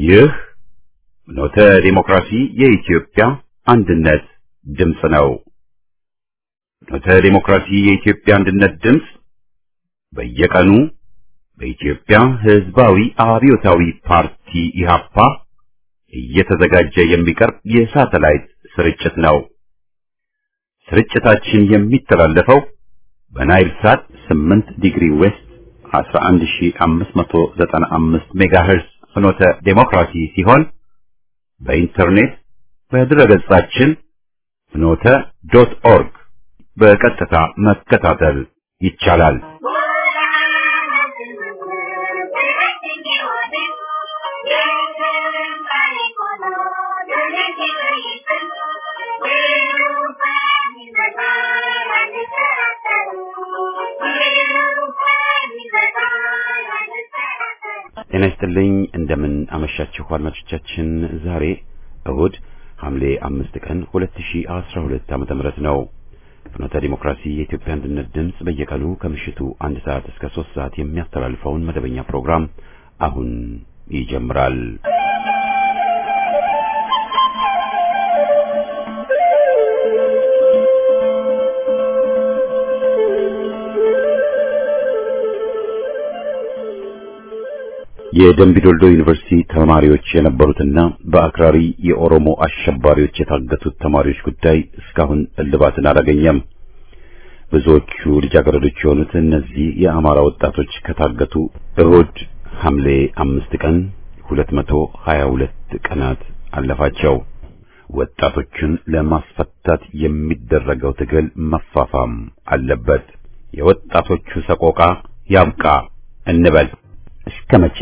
ይህ ኖተ ዲሞክራሲ የኢትዮጵያ አንድነት ድምፅ ነው። ኖተ ዲሞክራሲ የኢትዮጵያ አንድነት ድምፅ በየቀኑ በኢትዮጵያ ሕዝባዊ አብዮታዊ ፓርቲ ኢህአፓ እየተዘጋጀ የሚቀርብ የሳተላይት ስርጭት ነው። ስርጭታችን የሚተላለፈው በናይል ሳት 8 ዲግሪ ዌስት 11595 ሜጋሄርዝ ፍኖተ ዴሞክራሲ ሲሆን በኢንተርኔት በድረገጻችን ፍኖተ.ኦርግ በቀጥታ መከታተል ይቻላል። ጤና ይስጥልኝ። እንደምን አመሻችሁ አድማጮቻችን። ዛሬ እሁድ ሐምሌ 5 ቀን 2012 ዓ.ም ነው። ፍኖተ ዲሞክራሲ የኢትዮጵያ አንድነት ድምፅ በየቀኑ ከምሽቱ 1 ሰዓት እስከ 3 ሰዓት የሚያስተላልፈውን መደበኛ ፕሮግራም አሁን ይጀምራል። የደምቢ ዶልዶ ዩኒቨርሲቲ ተማሪዎች የነበሩትና በአክራሪ የኦሮሞ አሸባሪዎች የታገቱት ተማሪዎች ጉዳይ እስካሁን እልባትን አላገኘም። ብዙዎቹ ልጃገረዶች የሆኑት እነዚህ የአማራ ወጣቶች ከታገቱ እሁድ ሐምሌ 5 ቀን 222 ቀናት አለፋቸው። ወጣቶቹን ለማስፈታት የሚደረገው ትግል መፋፋም አለበት። የወጣቶቹ ሰቆቃ ያብቃ እንበል። እስከ መቼ?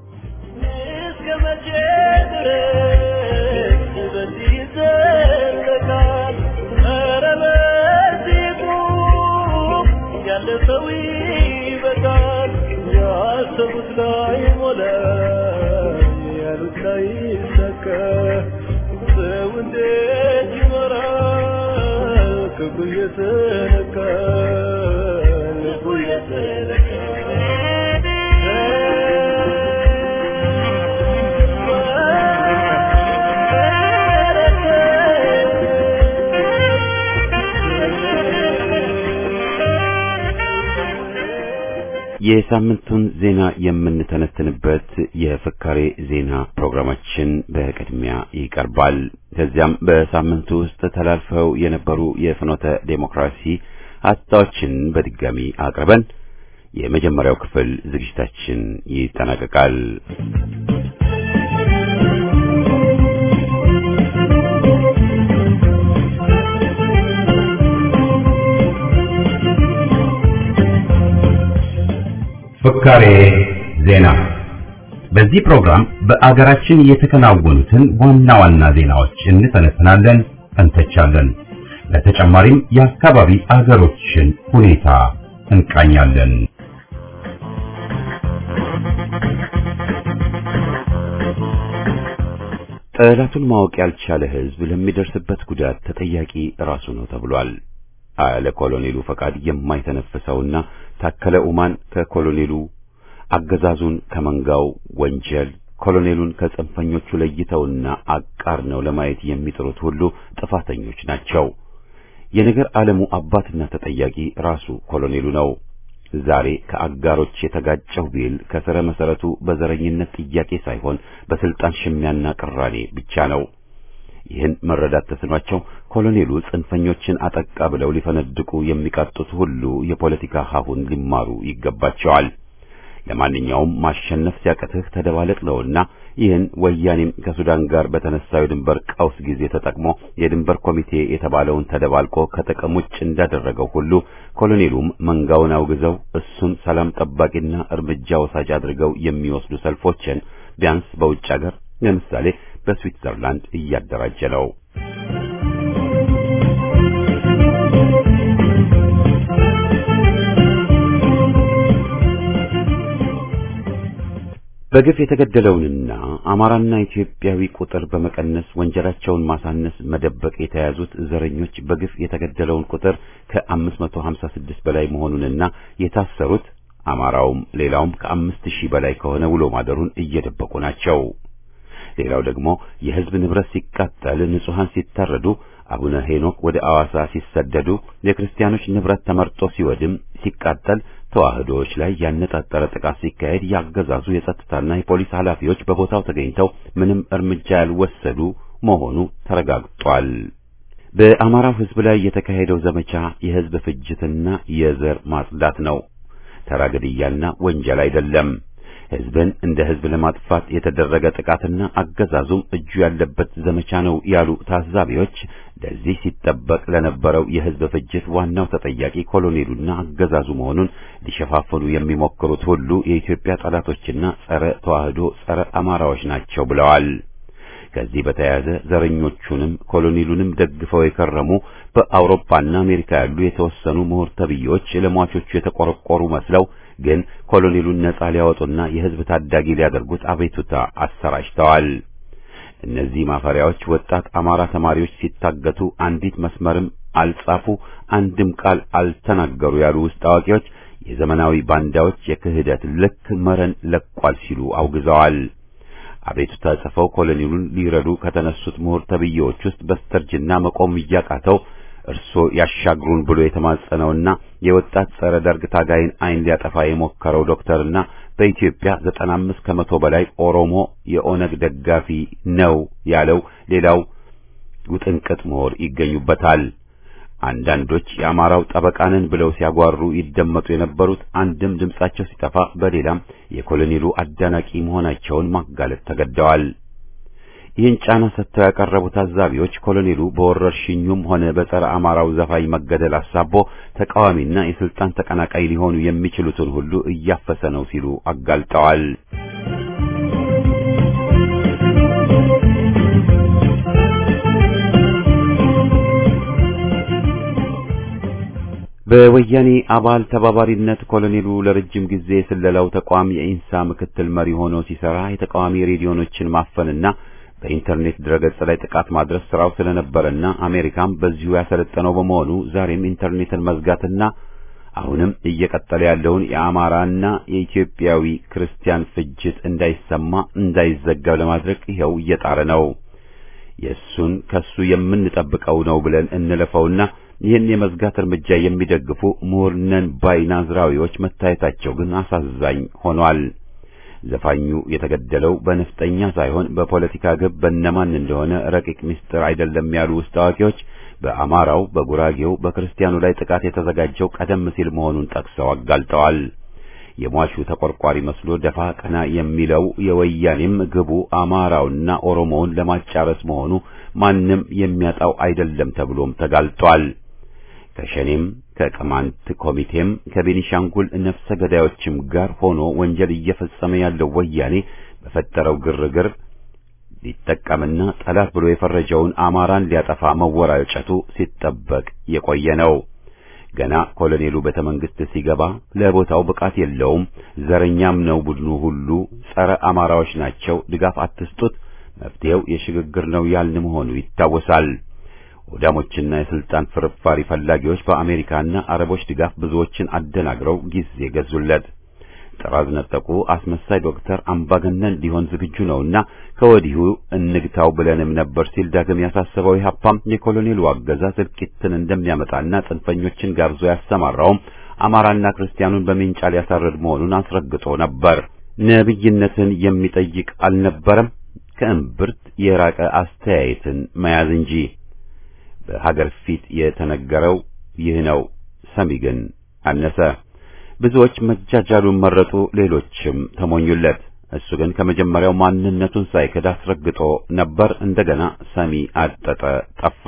የሳምንቱን ዜና የምንተነትንበት የፍካሬ ዜና ፕሮግራማችን በቅድሚያ ይቀርባል። ከዚያም በሳምንቱ ውስጥ ተላልፈው የነበሩ የፍኖተ ዴሞክራሲ ሀሳቦችን በድጋሚ አቅርበን የመጀመሪያው ክፍል ዝግጅታችን ይጠናቀቃል። ፍካሬ ዜና። በዚህ ፕሮግራም በአገራችን የተከናወኑትን ዋና ዋና ዜናዎች እንተነትናለን፣ እንተቻለን። በተጨማሪም የአካባቢ አገሮችን ሁኔታ እንቃኛለን። ጠላቱን ማወቅ ያልቻለ ሕዝብ ለሚደርስበት ጉዳት ተጠያቂ ራሱ ነው ተብሏል። አለ ኮሎኔሉ ፈቃድ የማይተነፍሰውና ታከለ ኡማን ከኮሎኔሉ አገዛዙን ከመንጋው ወንጀል ኮሎኔሉን ከጽንፈኞቹ ለይተውና አቃር ነው ለማየት የሚጥሩት ሁሉ ጥፋተኞች ናቸው። የነገር ዓለሙ አባትና ተጠያቂ ራሱ ኮሎኔሉ ነው። ዛሬ ከአጋሮች የተጋጨው ቢል ከስረ መሰረቱ በዘረኝነት ጥያቄ ሳይሆን በስልጣን ሽሚያና ቅራኔ ብቻ ነው። ይህን መረዳት ተስኗቸው ኮሎኔሉ ጽንፈኞችን አጠቃ ብለው ሊፈነድቁ የሚቃጡት ሁሉ የፖለቲካ ሀሁን ሊማሩ ይገባቸዋል። ለማንኛውም ማሸነፍ ሲያቀትህ ተደባለቅ ነውና ይህን ወያኔም ከሱዳን ጋር በተነሳው ድንበር ቀውስ ጊዜ ተጠቅሞ የድንበር ኮሚቴ የተባለውን ተደባልቆ ከጥቅም ውጭ እንዳደረገው ሁሉ ኮሎኔሉም መንጋውን አውግዘው እሱን ሰላም ጠባቂና እርምጃ ወሳጅ አድርገው የሚወስዱ ሰልፎችን ቢያንስ በውጭ ሀገር ለምሳሌ በስዊትዘርላንድ እያደራጀ ነው። በግፍ የተገደለውንና አማራና ኢትዮጵያዊ ቁጥር በመቀነስ ወንጀላቸውን ማሳነስ መደበቅ የተያዙት ዘረኞች በግፍ የተገደለውን ቁጥር ከ556 በላይ መሆኑንና የታሰሩት አማራውም ሌላውም ከ5000 በላይ ከሆነ ውሎ ማደሩን እየደበቁ ናቸው። ሌላው ደግሞ የሕዝብ ንብረት ሲቃጠል፣ ንጹሃን ሲታረዱ፣ አቡነ ሄኖክ ወደ አዋሳ ሲሰደዱ፣ የክርስቲያኖች ንብረት ተመርጦ ሲወድም ሲቃጠል፣ ተዋህዶዎች ላይ ያነጣጠረ ጥቃት ሲካሄድ ያገዛዙ የጸጥታና የፖሊስ ኃላፊዎች በቦታው ተገኝተው ምንም እርምጃ ያልወሰዱ መሆኑ ተረጋግጧል። በአማራው ሕዝብ ላይ የተካሄደው ዘመቻ የሕዝብ ፍጅትና የዘር ማጽዳት ነው። ተራ ግድያና ወንጀል አይደለም። ሕዝብን እንደ ሕዝብ ለማጥፋት የተደረገ ጥቃትና አገዛዙም እጁ ያለበት ዘመቻ ነው ያሉ ታዛቢዎች ለዚህ ሲጠበቅ ለነበረው የሕዝብ ፍጅት ዋናው ተጠያቂ ኮሎኔሉና አገዛዙ መሆኑን ሊሸፋፍኑ የሚሞክሩት ሁሉ የኢትዮጵያ ጠላቶችና ጸረ ተዋህዶ ጸረ አማራዎች ናቸው ብለዋል። ከዚህ በተያያዘ ዘረኞቹንም ኮሎኔሉንም ደግፈው የከረሙ በአውሮፓና አሜሪካ ያሉ የተወሰኑ ምሁር ተብዬዎች ለሟቾቹ የተቆረቆሩ መስለው ግን ኮሎኔሉን ነጻ ሊያወጡና የሕዝብ ታዳጊ ሊያደርጉት አቤቱታ አሰራጭተዋል። እነዚህ ማፈሪያዎች ወጣት አማራ ተማሪዎች ሲታገቱ አንዲት መስመርም አልጻፉ፣ አንድም ቃል አልተናገሩ ያሉ ውስጥ አዋቂዎች የዘመናዊ ባንዳዎች የክህደት ልክ መረን ለቋል ሲሉ አውግዘዋል። አቤቱታ ጽፈው ኮሎኔሉን ሊረዱ ከተነሱት ምሁር ተብዬዎች ውስጥ በስተርጅና መቆም እያቃተው እርሶ ያሻግሩን ብሎ የተማጸነውና የወጣት ጸረ ደርግ ታጋይን አይን ሊያጠፋ የሞከረው ዶክተርና በኢትዮጵያ 95 ከመቶ በላይ ኦሮሞ የኦነግ ደጋፊ ነው ያለው ሌላው ውጥንቅጥ ምሁር ይገኙበታል። አንዳንዶች የአማራው ጠበቃንን ብለው ሲያጓሩ ይደመጡ የነበሩት አንድም ድምጻቸው ሲጠፋ በሌላም የኮሎኔሉ አዳናቂ መሆናቸውን ማጋለጥ ተገደዋል። ይህን ጫና ሰጥተው ያቀረቡ ታዛቢዎች ኮሎኔሉ በወረርሽኙም ሆነ በጸረ አማራው ዘፋኝ መገደል አሳቦ ተቃዋሚና የስልጣን ተቀናቃይ ሊሆኑ የሚችሉትን ሁሉ እያፈሰ ነው ሲሉ አጋልጠዋል። በወያኔ አባል ተባባሪነት ኮሎኔሉ ለረጅም ጊዜ ስለላው ተቋም የኢንሳ ምክትል መሪ ሆኖ ሲሰራ የተቃዋሚ ሬዲዮኖችን ማፈንና በኢንተርኔት ድረገጽ ላይ ጥቃት ማድረስ ስራው ስለነበረና አሜሪካም በዚሁ ያሰለጠነው በመሆኑ ዛሬም ኢንተርኔትን መዝጋትና አሁንም እየቀጠለ ያለውን የአማራና የኢትዮጵያዊ ክርስቲያን ፍጅት እንዳይሰማ እንዳይዘገብ ለማድረግ ይሄው እየጣረ ነው። የሱን ከሱ የምንጠብቀው ነው ብለን እንለፈውና ይህን የመዝጋት እርምጃ የሚደግፉ ምሁርነን ባይ ናዝራዊዎች መታየታቸው ግን አሳዛኝ ሆኗል። ዘፋኙ የተገደለው በነፍጠኛ ሳይሆን በፖለቲካ ግብ በእነማን እንደሆነ ረቂቅ ምስጢር አይደለም ያሉ ውስጥ አዋቂዎች በአማራው፣ በጉራጌው፣ በክርስቲያኑ ላይ ጥቃት የተዘጋጀው ቀደም ሲል መሆኑን ጠቅሰው አጋልጠዋል። የሟቹ ተቆርቋሪ መስሎ ደፋ ቀና የሚለው የወያኔም ግቡ አማራውና ኦሮሞውን ለማጫረስ መሆኑ ማንም የሚያጣው አይደለም ተብሎም ተጋልጧል። ከሸኔም ከቅማንት ኮሚቴም ከቤኒሻንጉል ነፍሰ ገዳዮችም ጋር ሆኖ ወንጀል እየፈጸመ ያለው ወያኔ በፈጠረው ግርግር ሊጠቀምና ጠላት ብሎ የፈረጀውን አማራን ሊያጠፋ መወራጨቱ ሲጠበቅ የቆየ ነው። ገና ኮሎኔሉ ቤተመንግስት ሲገባ ለቦታው ብቃት የለውም፣ ዘረኛም ነው፣ ቡድኑ ሁሉ ጸረ አማራዎች ናቸው፣ ድጋፍ አትስጡት፣ መፍትሄው የሽግግር ነው ያልን መሆኑ ይታወሳል። ወዳሞችና የስልጣን ፍርፋሪ ፈላጊዎች በአሜሪካና አረቦች ድጋፍ ብዙዎችን አደናግረው ጊዜ ገዙለት። ጥራዝ ነጠቁ አስመሳይ ዶክተር አምባገነን ሊሆን ዝግጁ ነውና ከወዲሁ እንግታው ብለንም ነበር ሲል ዳግም ያሳሰበው ኢህአፓም የኮሎኔሉ አገዛዝ እልቂትን እንደሚያመጣና ጽንፈኞችን ጋብዞ ያሰማራውም አማራና ክርስቲያኑን በሚንጫ ሊያሳርድ መሆኑን አስረግጦ ነበር። ነብይነትን የሚጠይቅ አልነበረም፣ ከእምብርት የራቀ አስተያየትን መያዝ እንጂ። በሀገር ፊት የተነገረው ይህ ነው፣ ሰሚ ግን አነሰ። ብዙዎች መጃጃሉን መረጡ፣ ሌሎችም ተሞኙለት። እሱ ግን ከመጀመሪያው ማንነቱን ሳይክድ አስረግጦ ነበር። እንደገና ሰሚ አጠጠ፣ ጠፋ።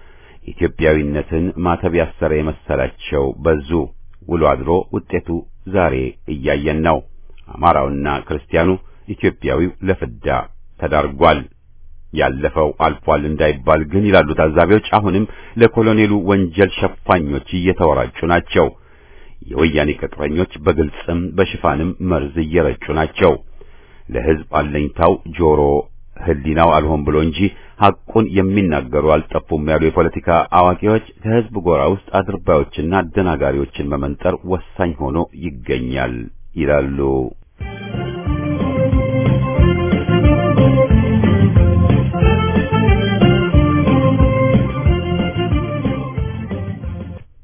ኢትዮጵያዊነትን ማተብ ያሰረ የመሰላቸው በዙ። ውሎ አድሮ ውጤቱ ዛሬ እያየን ነው። አማራውና ክርስቲያኑ ኢትዮጵያዊው ለፍዳ ተዳርጓል። ያለፈው አልፏል እንዳይባል ግን ይላሉ ታዛቢዎች አሁንም ለኮሎኔሉ ወንጀል ሸፋኞች እየተወራጩ ናቸው። የወያኔ ቅጥረኞች በግልጽም በሽፋንም መርዝ እየረጩ ናቸው። ለሕዝብ አለኝታው ጆሮ ህሊናው አልሆን ብሎ እንጂ ሐቁን የሚናገሩ አልጠፉም ያሉ የፖለቲካ አዋቂዎች ከሕዝብ ጎራ ውስጥ አድርባዮችና አደናጋሪዎችን መመንጠር ወሳኝ ሆኖ ይገኛል ይላሉ።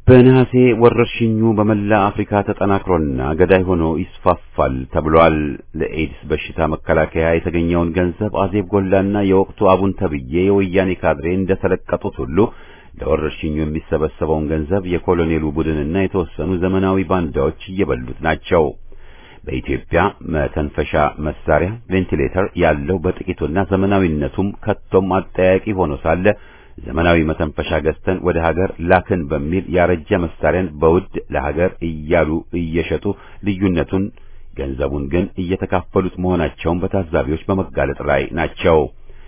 በነሐሴ ወረርሽኙ በመላ አፍሪካ ተጠናክሮና ገዳይ ሆኖ ይስፋፋል ተብሏል። ለኤድስ በሽታ መከላከያ የተገኘውን ገንዘብ አዜብ ጎላና የወቅቱ አቡን ተብዬ የወያኔ ካድሬ እንደተለቀጡት ሁሉ ለወረርሽኙ የሚሰበሰበውን ገንዘብ የኮሎኔሉ ቡድንና የተወሰኑ ዘመናዊ ባንዳዎች እየበሉት ናቸው። በኢትዮጵያ መተንፈሻ መሳሪያ ቬንቲሌተር ያለው በጥቂቱና ዘመናዊነቱም ከቶም አጠያቂ ሆኖ ሳለ ዘመናዊ መተንፈሻ ገዝተን ወደ ሀገር ላክን በሚል ያረጀ መሳሪያን በውድ ለሀገር እያሉ እየሸጡ ልዩነቱን ገንዘቡን ግን እየተካፈሉት መሆናቸውን በታዛቢዎች በመጋለጥ ላይ ናቸው።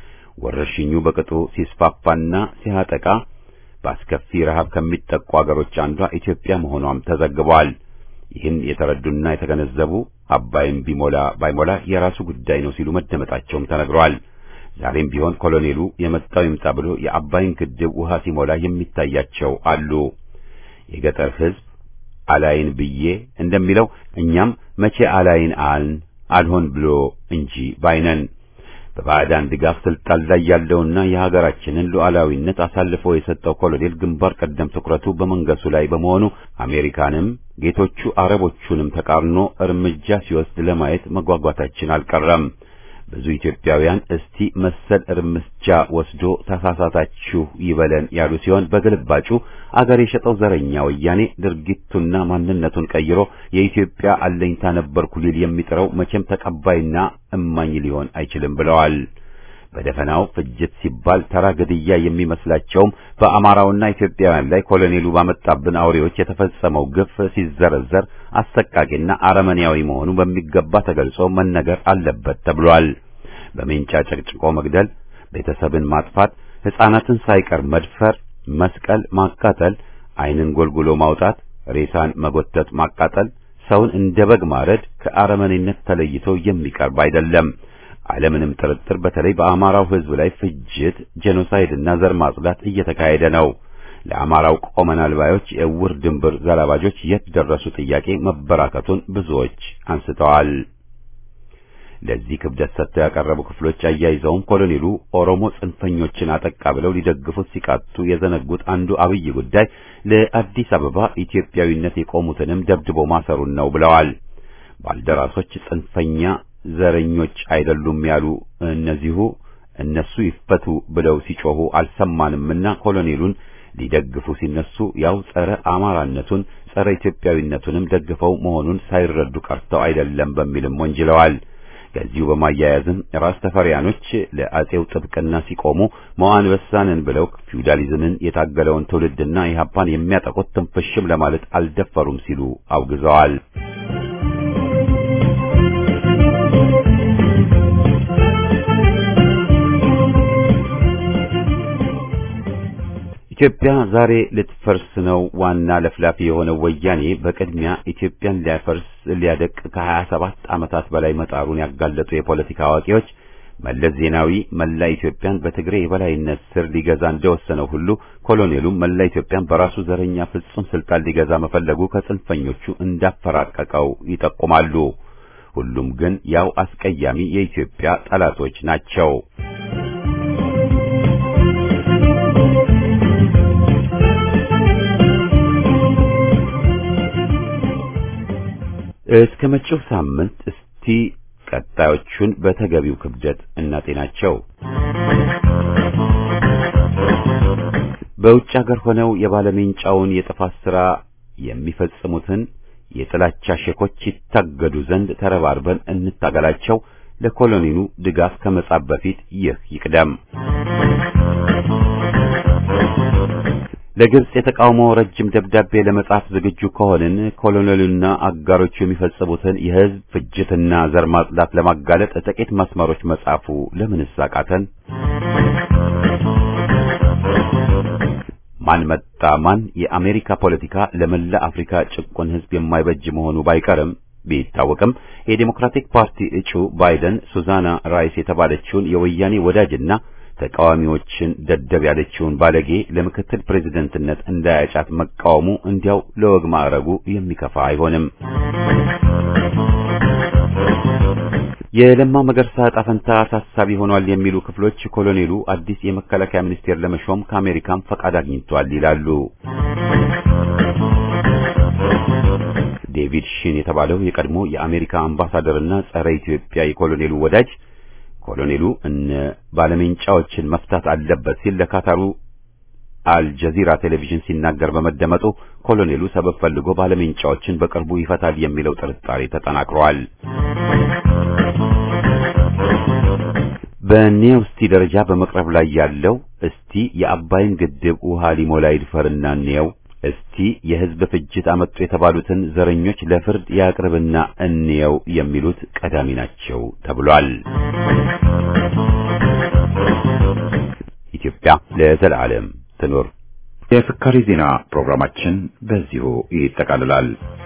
ወረርሽኙ በቅጡ ሲስፋፋና ሲያጠቃ በአስከፊ ረሃብ ከሚጠቁ ሀገሮች አንዷ ኢትዮጵያ መሆኗም ተዘግቧል። ይህን የተረዱና የተገነዘቡ አባይም ቢሞላ ባይሞላ የራሱ ጉዳይ ነው ሲሉ መደመጣቸውም ተነግሯል። ዛሬም ቢሆን ኮሎኔሉ የመጣው ይምጣ ብሎ የአባይን ግድብ ውሃ ሲሞላ የሚታያቸው አሉ። የገጠር ሕዝብ አላይን ብዬ እንደሚለው እኛም መቼ አላይን አልሆን ብሎ እንጂ ባይነን። በባዕዳን ድጋፍ ስልጣን ላይ ያለውና የሀገራችንን ሉዓላዊነት አሳልፎ የሰጠው ኮሎኔል ግንባር ቀደም ትኩረቱ በመንገሱ ላይ በመሆኑ አሜሪካንም ጌቶቹ አረቦቹንም ተቃርኖ እርምጃ ሲወስድ ለማየት መጓጓታችን አልቀረም። ብዙ ኢትዮጵያውያን እስቲ መሰል እርምጃ ወስዶ ተሳሳታችሁ ይበለን ያሉ ሲሆን በግልባጩ አገር የሸጠው ዘረኛ ወያኔ ድርጊቱና ማንነቱን ቀይሮ የኢትዮጵያ አለኝታ ነበርኩ ሊል የሚጥረው መቼም ተቀባይና እማኝ ሊሆን አይችልም ብለዋል። በደፈናው ፍጅት ሲባል ተራ ግድያ የሚመስላቸውም በአማራውና ኢትዮጵያውያን ላይ ኮሎኔሉ ባመጣብን አውሬዎች የተፈጸመው ግፍ ሲዘረዘር አሰቃቂና አረመኔያዊ መሆኑ በሚገባ ተገልጾ መነገር አለበት ተብሏል። በሜንጫ ጨቅጭቆ መግደል፣ ቤተሰብን ማጥፋት፣ ሕፃናትን ሳይቀር መድፈር፣ መስቀል፣ ማቃጠል፣ ዓይንን ጎልጉሎ ማውጣት፣ ሬሳን መጎተት፣ ማቃጠል፣ ሰውን እንደ በግ ማረድ ከአረመኔነት ተለይቶ የሚቀርብ አይደለም። ዓለምንም ጥርጥር በተለይ በአማራው ሕዝብ ላይ ፍጅት፣ ጄኖሳይድና ዘር ማጽዳት እየተካሄደ ነው። ለአማራው ቆመናል ባዮች የእውር ድንብር ዘላባጆች የት ደረሱ ጥያቄ መበራከቱን ብዙዎች አንስተዋል። ለዚህ ክብደት ሰጥተው ያቀረቡ ክፍሎች አያይዘውም ኮሎኔሉ ኦሮሞ ጽንፈኞችን አጠቃ ብለው ሊደግፉት ሲቃጡ የዘነጉት አንዱ አብይ ጉዳይ ለአዲስ አበባ ኢትዮጵያዊነት የቆሙትንም ደብድቦ ማሰሩን ነው ብለዋል። ባልደራሶች ጽንፈኛ ዘረኞች አይደሉም ያሉ እነሱ ይፈቱ ብለው ሲጮሁ አልሰማንምና ኮሎኔሉን ሊደግፉ ሲነሱ ያው ጸረ አማራነቱን ጸረ ኢትዮጵያዊነቱንም ደግፈው መሆኑን ሳይረዱ ቀርተው አይደለም በሚልም ወንጅለዋል። ከዚሁ በማያያዝም ራስ ተፈሪያኖች ለአጼው ጥብቅና ሲቆሙ መዋንበሳንን ብለው ፊውዳሊዝምን የታገለውን ትውልድና ኢህአፓን የሚያጠቁት ትንፍሽም ለማለት አልደፈሩም ሲሉ አውግዘዋል። ኢትዮጵያ ዛሬ ልትፈርስ ነው። ዋና ለፍላፊ የሆነው ወያኔ በቅድሚያ ኢትዮጵያን ሊያደቅ ከ27 ዓመታት በላይ መጣሩን ያጋለጡ የፖለቲካ አዋቂዎች መለስ ዜናዊ መላ ኢትዮጵያን በትግሬ የበላይነት ስር ሊገዛ እንደወሰነው ሁሉ ኮሎኔሉም መላ ኢትዮጵያን በራሱ ዘረኛ ፍጹም ስልጣን ሊገዛ መፈለጉ ከጽንፈኞቹ እንዳፈራቀቀው ይጠቁማሉ። ሁሉም ግን ያው አስቀያሚ የኢትዮጵያ ጠላቶች ናቸው። እስከ መጪው ሳምንት እስቲ ቀጣዮቹን በተገቢው ክብደት እናጤናቸው። በውጭ ሀገር ሆነው የባለሜንጫውን የጥፋት ሥራ የሚፈጽሙትን የጥላቻ ሸኮች ይታገዱ ዘንድ ተረባርበን እንታገላቸው። ለኮሎኔሉ ድጋፍ ከመጻፍ በፊት ይህ ይቅደም። ለግብጽ የተቃውሞ ረጅም ደብዳቤ ለመጻፍ ዝግጁ ከሆንን ኮሎኔሉና አጋሮቹ የሚፈጽሙትን የሕዝብ ፍጅትና ዘር ማጽዳት ለማጋለጥ ጥቂት መስመሮች መጻፉ ለምንስ አቃተን? ማን መጣ ማን የአሜሪካ ፖለቲካ ለመላ አፍሪካ ጭቁን ሕዝብ የማይበጅ መሆኑ ባይቀርም ቢታወቅም የዲሞክራቲክ ፓርቲ እጩ ባይደን ሱዛና ራይስ የተባለችውን የወያኔ ወዳጅና ተቃዋሚዎችን ደደብ ያለችውን ባለጌ ለምክትል ፕሬዝደንትነት እንዳያጫት መቃወሙ እንዲያው ለወግ ማዕረጉ የሚከፋ አይሆንም። የለማ መገርሳ ዕጣ ፈንታ አሳሳቢ ሆኗል የሚሉ ክፍሎች ኮሎኔሉ አዲስ የመከላከያ ሚኒስቴር ለመሾም ከአሜሪካም ፈቃድ አግኝቷል ይላሉ። ዴቪድ ሺን የተባለው የቀድሞ የአሜሪካ አምባሳደርና ጸረ ኢትዮጵያ የኮሎኔሉ ወዳጅ ኮሎኔሉ እነ ባለሜንጫዎችን መፍታት አለበት ሲል ለካታሩ አልጀዚራ ቴሌቪዥን ሲናገር በመደመጡ ኮሎኔሉ ሰበብ ፈልጎ ባለሜንጫዎችን በቅርቡ ይፈታል የሚለው ጥርጣሬ ተጠናክሯል። በኒውስቲ ደረጃ በመቅረብ ላይ ያለው እስቲ የአባይን ግድብ ውሃ ሊሞላ ይድፈርና እንየው፣ እስቲ የህዝብ ፍጅት አመጡ የተባሉትን ዘረኞች ለፍርድ ያቅርብና እንየው የሚሉት ቀዳሚ ናቸው ተብሏል። ኢትዮጵያ ለዘላለም ትኖር። የፍካሪ ዜና ፕሮግራማችን በዚሁ ይጠቃልላል።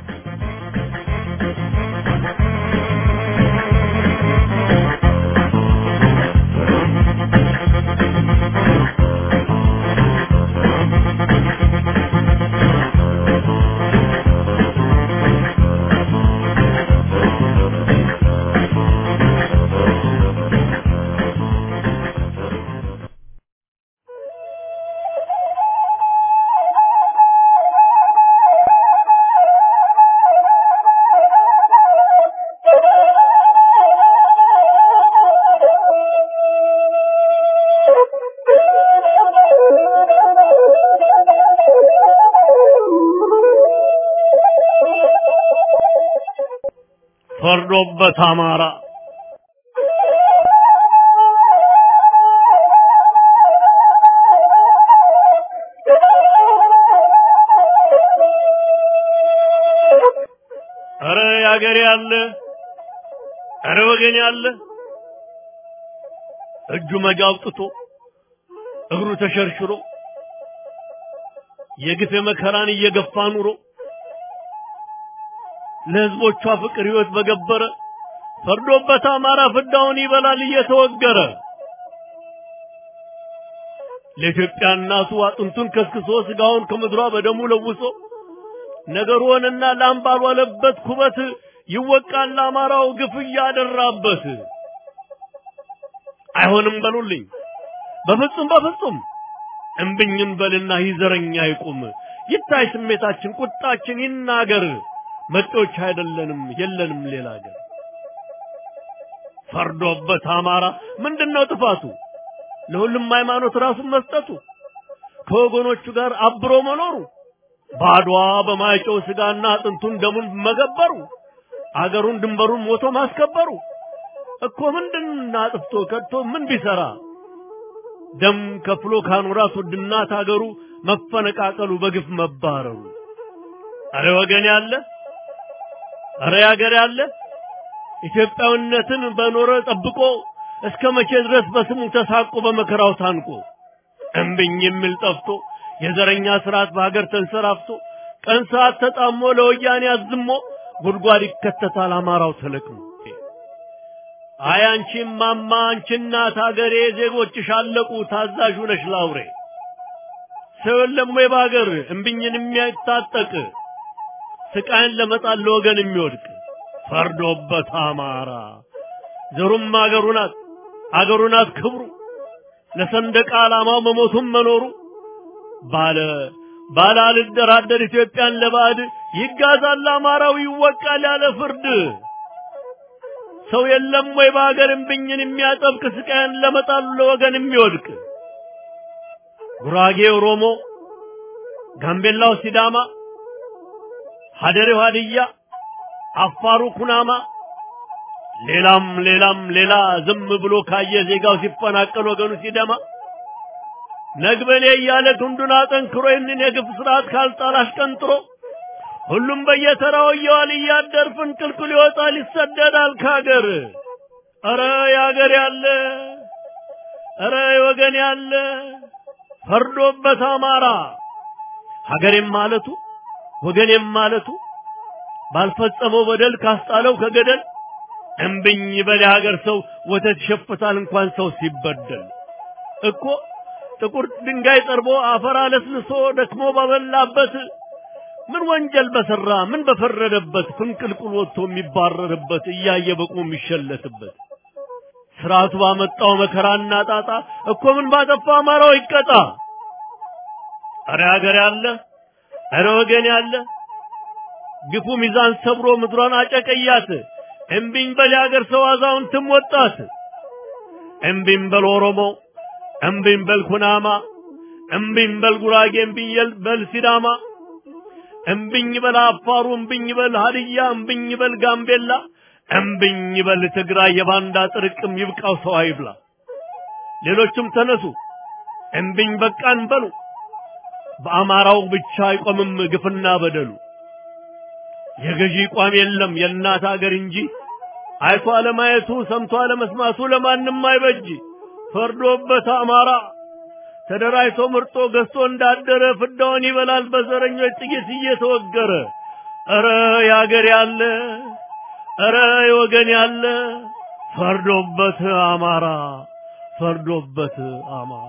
ፈርዶበት አማራ አረ ያገሬ ያለ አረ ወገን ያለ እጁ መጃውጥቶ እግሩ ተሸርሽሮ የግፍ መከራን እየገፋ ኑሮ ለህዝቦቿ ፍቅር ህይወት በገበረ ፈርዶበት አማራ ፍዳውን ይበላል እየተወገረ ለኢትዮጵያ እናቱ አጥንቱን ከስክሶ ስጋውን ከምድሯ በደሙ ለውሶ ነገሩንና ላምባል ዋለበት ኩበት ይወቃል አማራው ግፍ ያደራበት። አይሆንም በሉልኝ በፍጹም እምብኝን በልና ይዘረኛ ይቁም ይታይ ስሜታችን ቁጣችን ይናገር መጦች አይደለንም የለንም ሌላ ሀገር። ፈርዶበት አማራ ምንድነው ጥፋቱ? ለሁሉም ሃይማኖት ራሱን መስጠቱ ከወገኖቹ ጋር አብሮ መኖሩ ባድዋ በማይጨው ስጋና አጥንቱን ደሙን መገበሩ አገሩን ድንበሩን ሞቶ ማስከበሩ እኮ ምንድነው አጥፍቶ ከቶ ምን ቢሰራ ደም ከፍሎ ካኑራት ውድና ታገሩ መፈነቃቀሉ በግፍ መባረሩ። አረ ወገን ያለ አረ ያገር ያለ ኢትዮጵያዊነትን በኖረ ጠብቆ እስከ መቼ ድረስ በስሙ ተሳቆ በመከራው ታንቆ እምብኝ የሚል ጠፍቶ የዘረኛ ስርዓት በሀገር ተንሰራፍቶ ቀን ሰዓት ተጣሞ ለወያኔ አዝሞ ጉድጓድ ይከተታል አማራው ተለቅሞ። አይ አንቺ ማማ አንቺ እናት ሀገሬ ዜጎችሽ አለቁ ታዛዡ ነሽ ላውሬ ሰው ለሞይ ባገር እምብኝን የሚያታጠቅ ስቃይን ለመጣል ለወገን የሚወድቅ ፈርዶበት አማራ ዘሩም አገሩ ናት ክብሩ ለሰንደቅ ዓላማው መሞቱም መኖሩ ባለ አልደራደር ኢትዮጵያን ለባዕድ ይጋዛል አማራው ይወቃል ያለ ፍርድ። ሰው የለም ወይ በአገር እምብኝን የሚያጠብቅ ስቃይን ለመጣል ለወገን የሚወድቅ ጉራጌ ኦሮሞ ጋምቤላው ሲዳማ ሀደሬው ሀዲያ አፋሩ ኩናማ ሌላ ዝም ብሎ ካየ ዜጋው ሲፈናቀል ወገኑ ሲደማ ነግበኔ እያለ ክንዱን አጠንክሮ ይህንን የግፍ ስርዓት ካልጣል አሽቀንጥሮ ሁሉም በየተራው እየዋለ እያደር ፍንቅልቅል ይወጣል ይሰደዳል ከሀገር። አረ ያገር ያለ አረ ወገን ያለ ፈርዶበት አማራ ሀገሬም ማለቱ ወገኔም ማለቱ ባልፈጸመው በደል ካስጣለው ከገደል እምብኝ በል ሀገር ሰው ወተት ይሸፍታል እንኳን ሰው ሲበደል እኮ ጥቁር ድንጋይ ጠርቦ አፈር አለስልሶ ደክሞ ባበላበት ምን ወንጀል በሰራ ምን በፈረደበት ፍንቅልቁል ወጥቶ የሚባረርበት እያየ በቁም የሚሸለትበት ስርዓቱ ባመጣው መከራና ጣጣ እኮ ምን ባጠፋ አማራው ይቀጣ። አረ ሀገር ያለ ኧረ ወገን ያለ ግፉ ሚዛን ሰብሮ ምድሯን አጨቀያት። እምቢኝ በል ያገር ሰው አዛውንትም ወጣት። እምቢኝ በል ኦሮሞ፣ እምቢኝ በል ኩናማ፣ እምቢኝ በል ጉራጌ፣ እምቢኝ በል ሲዳማ፣ እምቢኝ በል አፋሩ፣ እምቢኝ በል ሀዲያ፣ እምቢኝ በል ጋምቤላ፣ እምቢኝ በል ትግራይ። የባንዳ ጥርቅም ይብቃው ሰው አይብላ። ሌሎችም ተነሱ እምቢኝ በቃን በሉ። በአማራው ብቻ አይቆምም ግፍና በደሉ። የገዢ ቋም የለም የእናት ሀገር እንጂ አይቶ አለማየቱ ሰምቶ አለመስማቱ ለማንም አይበጅ። ፈርዶበት አማራ ተደራጅቶ ምርጦ ገዝቶ እንዳደረ ፍዳውን ይበላል በዘረኞች ጥይት እየተወገረ። ኧረ ያገር ያለ ኧረ የወገን ያለ ፈርዶበት አማራ ፈርዶበት አማራ።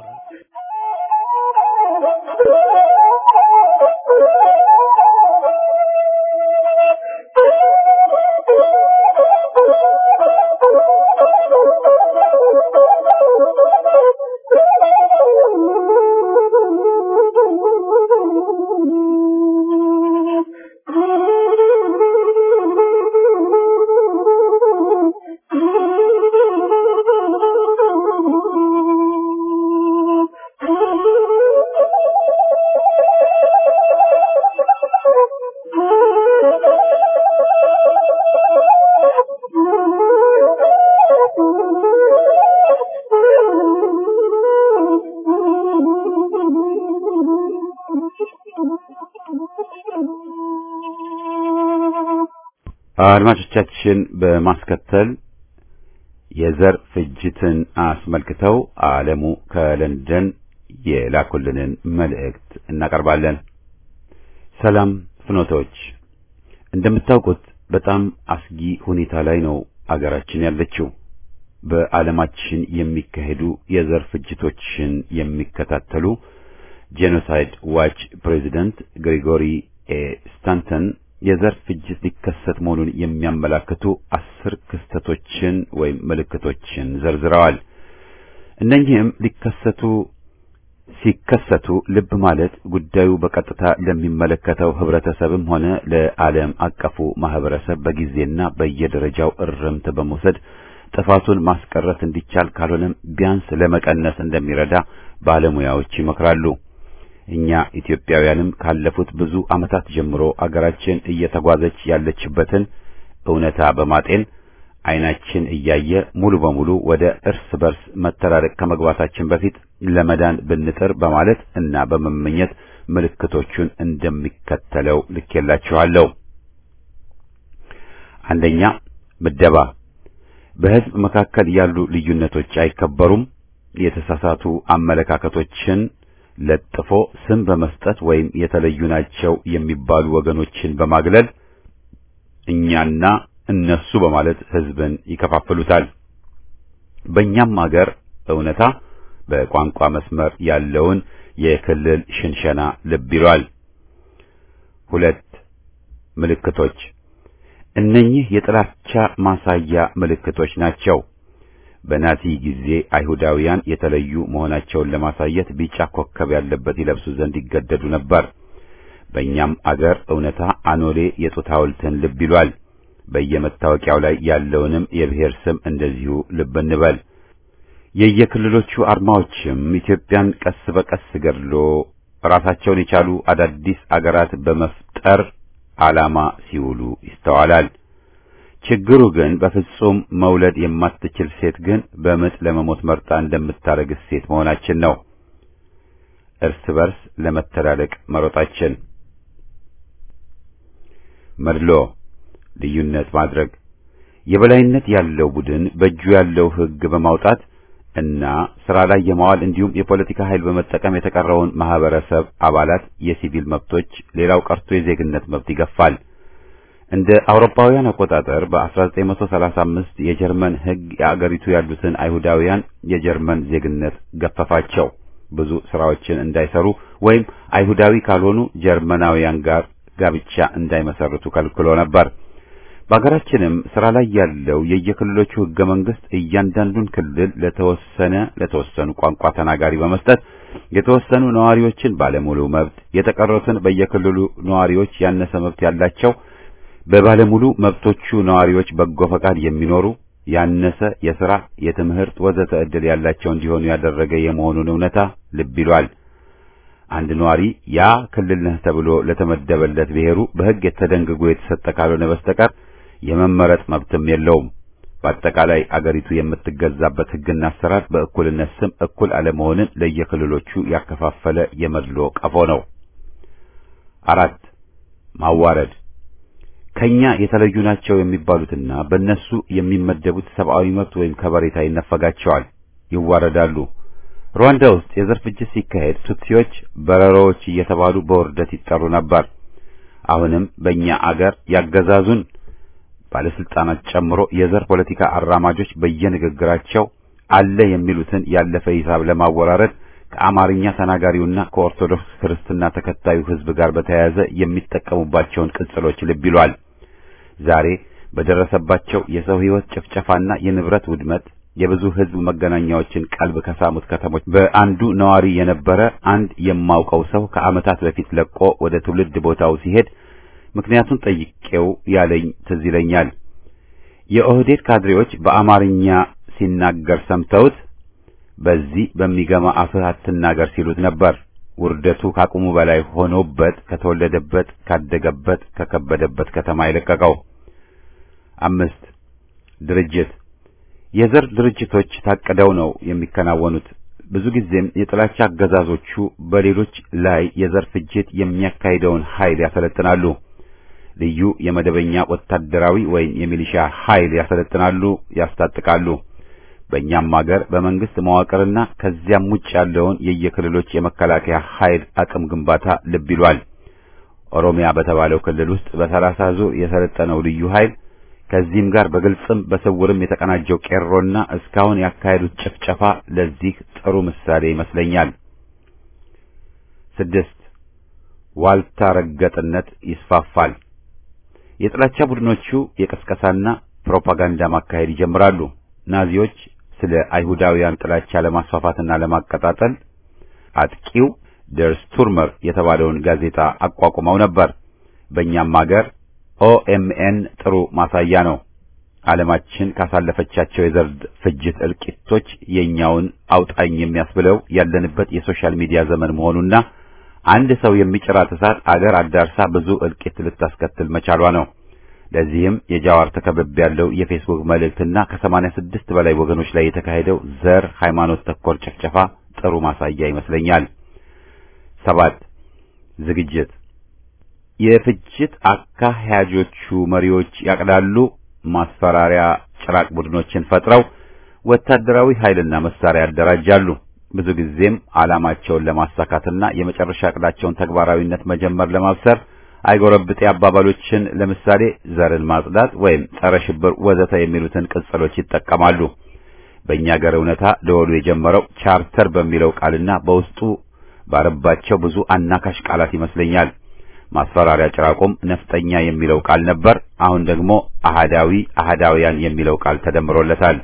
አድማጮቻችን በማስከተል የዘር ፍጅትን አስመልክተው ዓለሙ ከለንደን የላኩልንን መልእክት እናቀርባለን። ሰላም ፍኖቶች፣ እንደምታውቁት በጣም አስጊ ሁኔታ ላይ ነው አገራችን ያለችው። በዓለማችን የሚካሄዱ የዘር ፍጅቶችን የሚከታተሉ ጄኖሳይድ ዋች ፕሬዚደንት ግሪጎሪ ስታንተን የዘር ፍጅት ሊከሰት መሆኑን የሚያመላክቱ 10 ክስተቶችን ወይም ምልክቶችን ዘርዝረዋል። እነኚህም ሲከሰቱ ልብ ማለት ጉዳዩ በቀጥታ ለሚመለከተው ህብረተሰብም ሆነ ለዓለም አቀፉ ማህበረሰብ በጊዜና በየደረጃው እርምት በመውሰድ ጥፋቱን ማስቀረት እንዲቻል ካልሆነም ቢያንስ ለመቀነስ እንደሚረዳ ባለሙያዎች ይመክራሉ። እኛ ኢትዮጵያውያንም ካለፉት ብዙ ዓመታት ጀምሮ አገራችን እየተጓዘች ያለችበትን እውነታ በማጤን አይናችን እያየ ሙሉ በሙሉ ወደ እርስ በርስ መተራረቅ ከመግባታችን በፊት ለመዳን ብንጥር በማለት እና በመመኘት ምልክቶቹን እንደሚከተለው ልኬላችኋለሁ። አንደኛ፣ ምደባ። በህዝብ መካከል ያሉ ልዩነቶች አይከበሩም። የተሳሳቱ አመለካከቶችን ለጥፎ ስም በመስጠት ወይም የተለዩ ናቸው የሚባሉ ወገኖችን በማግለል እኛና እነሱ በማለት ህዝብን ይከፋፍሉታል። በእኛም ሀገር እውነታ በቋንቋ መስመር ያለውን የክልል ሽንሸና ልብ ይሏል። 2 ምልክቶች። እነኚህ የጥላቻ ማሳያ ምልክቶች ናቸው። በናዚ ጊዜ አይሁዳውያን የተለዩ መሆናቸውን ለማሳየት ቢጫ ኮከብ ያለበት ይለብሱ ዘንድ ይገደዱ ነበር። በእኛም አገር እውነታ አኖሌ የጡት ሐውልትን ልብ ይሏል። በየመታወቂያው ላይ ያለውንም የብሔር ስም እንደዚሁ ልብ እንበል። የየክልሎቹ አርማዎችም ኢትዮጵያን ቀስ በቀስ ገድሎ ራሳቸውን የቻሉ አዳዲስ አገራት በመፍጠር ዓላማ ሲውሉ ይስተዋላል። ችግሩ ግን በፍጹም መውለድ የማትችል ሴት ግን በምጥ ለመሞት መርጣ እንደምታረግስ ሴት መሆናችን ነው። እርስ በርስ ለመተላለቅ መሮጣችን። መድሎ፣ ልዩነት ማድረግ። የበላይነት ያለው ቡድን በእጁ ያለው ሕግ በማውጣት እና ስራ ላይ የማዋል እንዲሁም የፖለቲካ ኃይል በመጠቀም የተቀረውን ማህበረሰብ አባላት የሲቪል መብቶች፣ ሌላው ቀርቶ የዜግነት መብት ይገፋል። እንደ አውሮፓውያን አቆጣጠር በ1935 የጀርመን ሕግ የአገሪቱ ያሉትን አይሁዳውያን የጀርመን ዜግነት ገፈፋቸው። ብዙ ስራዎችን እንዳይሰሩ ወይም አይሁዳዊ ካልሆኑ ጀርመናውያን ጋር ጋብቻ እንዳይመሰርቱ ከልክሎ ነበር። በአገራችንም ስራ ላይ ያለው የየክልሎቹ ሕገ መንግስት እያንዳንዱን ክልል ለተወሰኑ ቋንቋ ተናጋሪ በመስጠት የተወሰኑ ነዋሪዎችን ባለሙሉ መብት፣ የተቀሩትን በየክልሉ ነዋሪዎች ያነሰ መብት ያላቸው በባለሙሉ መብቶቹ ነዋሪዎች በጎ ፈቃድ የሚኖሩ ያነሰ የሥራ፣ የትምህርት ወዘተ ዕድል ያላቸው እንዲሆኑ ያደረገ የመሆኑን እውነታ ልብ ይሏል። አንድ ነዋሪ ያ ክልል ነህ ተብሎ ለተመደበለት ብሔሩ በሕግ የተደንግጎ የተሰጠ ካልሆነ በስተቀር የመመረጥ መብትም የለውም። በአጠቃላይ አገሪቱ የምትገዛበት ሕግና አሰራር በእኩልነት ስም እኩል አለመሆንን ለየክልሎቹ ያከፋፈለ የመድሎ ቀፎ ነው። 4 ማዋረድ ከኛ የተለዩ ናቸው የሚባሉትና በእነሱ የሚመደቡት ሰብአዊ መብት ወይም ከበሬታ ይነፈጋቸዋል፣ ይዋረዳሉ። ሩዋንዳ ውስጥ የዘር ፍጅት ሲካሄድ ቱትሲዎች በረሮዎች እየተባሉ በውርደት ይጠሩ ነበር። አሁንም በእኛ አገር ያገዛዙን ባለስልጣናት ጨምሮ የዘር ፖለቲካ አራማጆች በየንግግራቸው አለ የሚሉትን ያለፈ ሂሳብ ለማወራረድ ከአማርኛ ተናጋሪውና ከኦርቶዶክስ ክርስትና ተከታዩ ሕዝብ ጋር በተያያዘ የሚጠቀሙባቸውን ቅጽሎች ልብ ይሏል። ዛሬ በደረሰባቸው የሰው ሕይወት ጭፍጨፋና የንብረት ውድመት የብዙ ሕዝብ መገናኛዎችን ቀልብ ከሳሙት ከተሞች በአንዱ ነዋሪ የነበረ አንድ የማውቀው ሰው ከዓመታት በፊት ለቆ ወደ ትውልድ ቦታው ሲሄድ ምክንያቱን ጠይቄው ያለኝ ትዝ ይለኛል። የኦህዴድ ካድሬዎች በአማርኛ ሲናገር ሰምተውት በዚህ በሚገማ አፍህ አትናገር ሲሉት ነበር። ውርደቱ ካቁሙ በላይ ሆኖበት ከተወለደበት ካደገበት ከከበደበት ከተማ የለቀቀው። 5 ድርጅት የዘር ድርጅቶች ታቀደው ነው የሚከናወኑት። ብዙ ጊዜም የጥላቻ አገዛዞቹ በሌሎች ላይ የዘር ፍጅት የሚያካሂደውን ኃይል ያሰለጥናሉ። ልዩ የመደበኛ ወታደራዊ ወይም የሚሊሻ ኃይል ያሰለጥናሉ፣ ያስታጥቃሉ። በእኛም ሀገር በመንግስት መዋቅርና ከዚያም ውጭ ያለውን የየክልሎች የመከላከያ ኃይል አቅም ግንባታ ልብ ይሏል። ኦሮሚያ በተባለው ክልል ውስጥ በ30 ዙር የሰለጠነው ልዩ ኃይል ከዚህም ጋር በግልጽም በስውርም የተቀናጀው ቄሮና እስካሁን ያካሄዱት ጭፍጨፋ ለዚህ ጥሩ ምሳሌ ይመስለኛል። 6 ዋልታ ረገጥነት ይስፋፋል። የጥላቻ ቡድኖቹ የቅስቀሳና ፕሮፓጋንዳ ማካሄድ ይጀምራሉ። ናዚዎች ስለ አይሁዳውያን ጥላቻ ለማስፋፋትና ለማቀጣጠል አጥቂው ደር ስቱርመር የተባለውን ጋዜጣ አቋቁመው ነበር። በእኛም ሀገር ኦኤምኤን ጥሩ ማሳያ ነው። ዓለማችን ካሳለፈቻቸው የዘር ፍጅት እልቂቶች የኛውን አውጣኝ የሚያስብለው ያለንበት የሶሻል ሚዲያ ዘመን መሆኑና አንድ ሰው የሚጭራት እሳት አገር አዳርሳ ብዙ እልቂት ልታስከትል መቻሏ ነው። ለዚህም የጃዋር ተከበብ ያለው የፌስቡክ መልእክትና ከ86 በላይ ወገኖች ላይ የተካሄደው ዘር ሃይማኖት ተኮር ጭፍጨፋ ጥሩ ማሳያ ይመስለኛል። 7 ዝግጅት የፍጅት አካሄጆቹ መሪዎች ያቀዳሉ። ማስፈራሪያ ጭራቅ ቡድኖችን ፈጥረው ወታደራዊ ኃይልና መሳሪያ ያደራጃሉ። ብዙ ጊዜም ዓላማቸውን ለማሳካትና የመጨረሻ ዕቅዳቸውን ተግባራዊነት መጀመር ለማብሰር አይጎረብጤ አባባሎችን ለምሳሌ ዘርን ማጽዳት ወይም ጸረ ሽብር ወዘተ የሚሉትን ቅጽሎች ይጠቀማሉ። በእኛ ሀገር እውነታ ደወሉ የጀመረው ቻርተር በሚለው ቃልና በውስጡ ባረባቸው ብዙ አናካሽ ቃላት ይመስለኛል። ማስፈራሪያ ጭራቆም ነፍጠኛ የሚለው ቃል ነበር። አሁን ደግሞ አህዳውያን የሚለው ቃል ተደምሮለታል።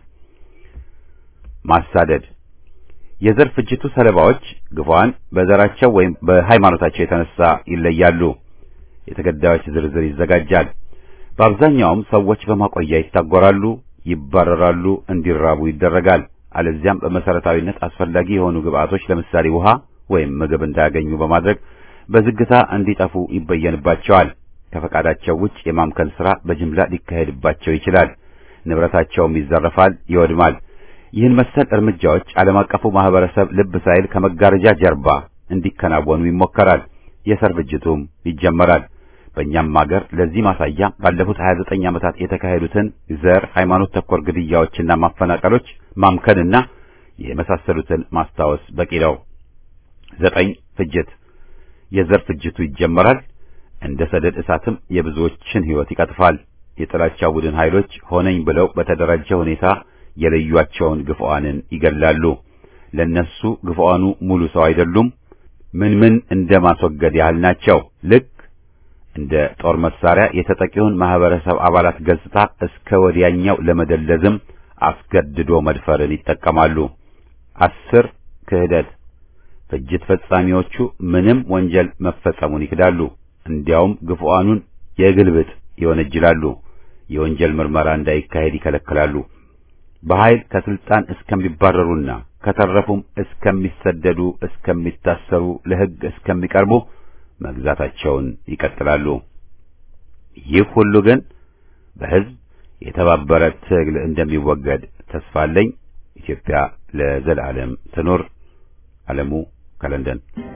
ማሳደድ የዘር ፍጅቱ ሰለባዎች ግፏን በዘራቸው ወይም በሃይማኖታቸው የተነሳ ይለያሉ። የተገዳዮች ዝርዝር ይዘጋጃል። በአብዛኛውም ሰዎች በማቆያ ይታጎራሉ፣ ይባረራሉ፣ እንዲራቡ ይደረጋል። አለዚያም በመሰረታዊነት አስፈላጊ የሆኑ ግብአቶች ለምሳሌ ውሃ ወይም ምግብ እንዳያገኙ በማድረግ በዝግታ እንዲጠፉ ይበየንባቸዋል። ከፈቃዳቸው ውጭ የማምከል ሥራ በጅምላ ሊካሄድባቸው ይችላል። ንብረታቸውም ይዘረፋል፣ ይወድማል። ይህን መሰል እርምጃዎች ዓለም አቀፉ ማህበረሰብ ልብ ሳይል ከመጋረጃ ጀርባ እንዲከናወኑ ይሞከራል። የዘር ፍጅቱም ይጀመራል። በእኛም ሀገር ለዚህ ማሳያ ባለፉት 29 ዓመታት የተካሄዱትን ዘር ሃይማኖት ተኮር ግድያዎችና ማፈናቀሎች ማምከንና የመሳሰሉትን ማስታወስ በቂ ነው። 9 ፍጅት የዘር ፍጅቱ ይጀመራል። እንደ ሰደድ እሳትም የብዙዎችን ሕይወት ይቀጥፋል። የጥላቻ ቡድን ኃይሎች ሆነኝ ብለው በተደራጀ ሁኔታ የለዩዋቸውን ግፍዋንን ይገላሉ። ለነሱ ግፍዋኑ ሙሉ ሰው አይደሉም። ምን እንደማስወገድ ያህል ናቸው። ልክ እንደ ጦር መሳሪያ የተጠቂውን ማህበረሰብ አባላት ገጽታ እስከ ወዲያኛው ለመደለዝም አስገድዶ መድፈርን ይጠቀማሉ። 10 ክህደት ፍጅት ፈጻሚዎቹ ምንም ወንጀል መፈጸሙን ይክዳሉ። እንዲያውም ግፉአኑን የግልብጥ ይወነጅላሉ። የወንጀል ምርመራ እንዳይካሄድ ይከለክላሉ። በኃይል ከስልጣን እስከሚባረሩና ከተረፉም እስከሚሰደዱ፣ እስከሚታሰሩ፣ ለሕግ እስከሚቀርቡ መግዛታቸውን ይቀጥላሉ። ይህ ሁሉ ግን በሕዝብ የተባበረ ትግል እንደሚወገድ ተስፋ አለኝ። ኢትዮጵያ ለዘላለም ትኖር። ዓለሙ ከለንደን።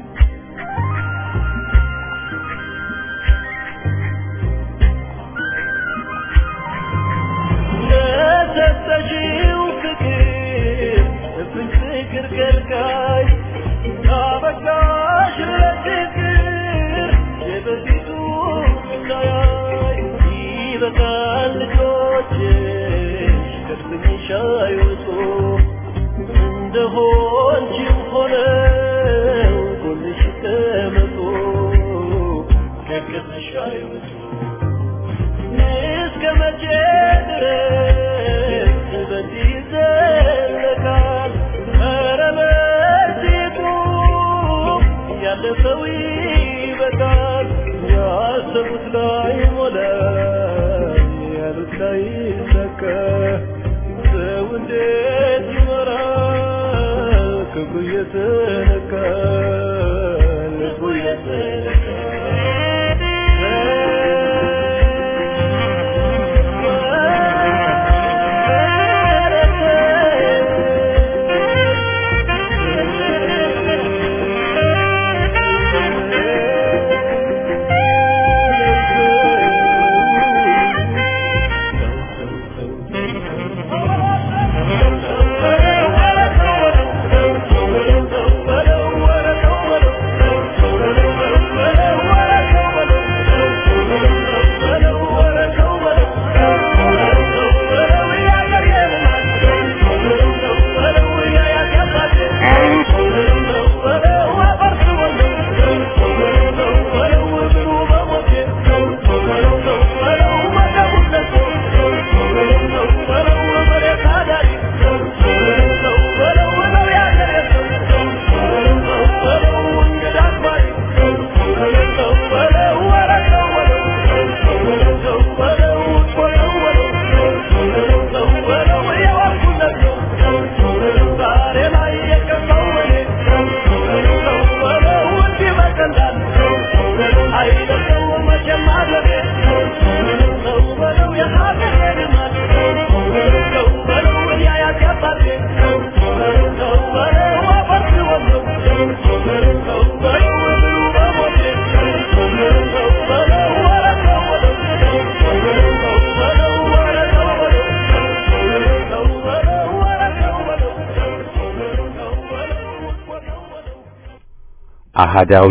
አሃዳዊ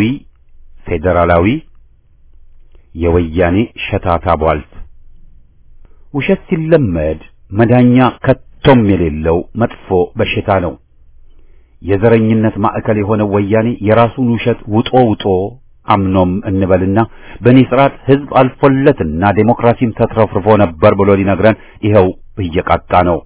ፌዴራላዊ የወያኔ ሸታታ ቧልት ውሸት ሲለመድ መዳኛ ከቶም የሌለው መጥፎ በሽታ ነው። የዘረኝነት ማዕከል የሆነው ወያኔ የራሱን ውሸት ውጦ አምኖም እንበልና በኔ ስርዓት ህዝብ አልፎለትና ዴሞክራሲም ተትረፍርፎ ነበር ብሎ ሊነግረን ይኸው እየቃጣ ነው።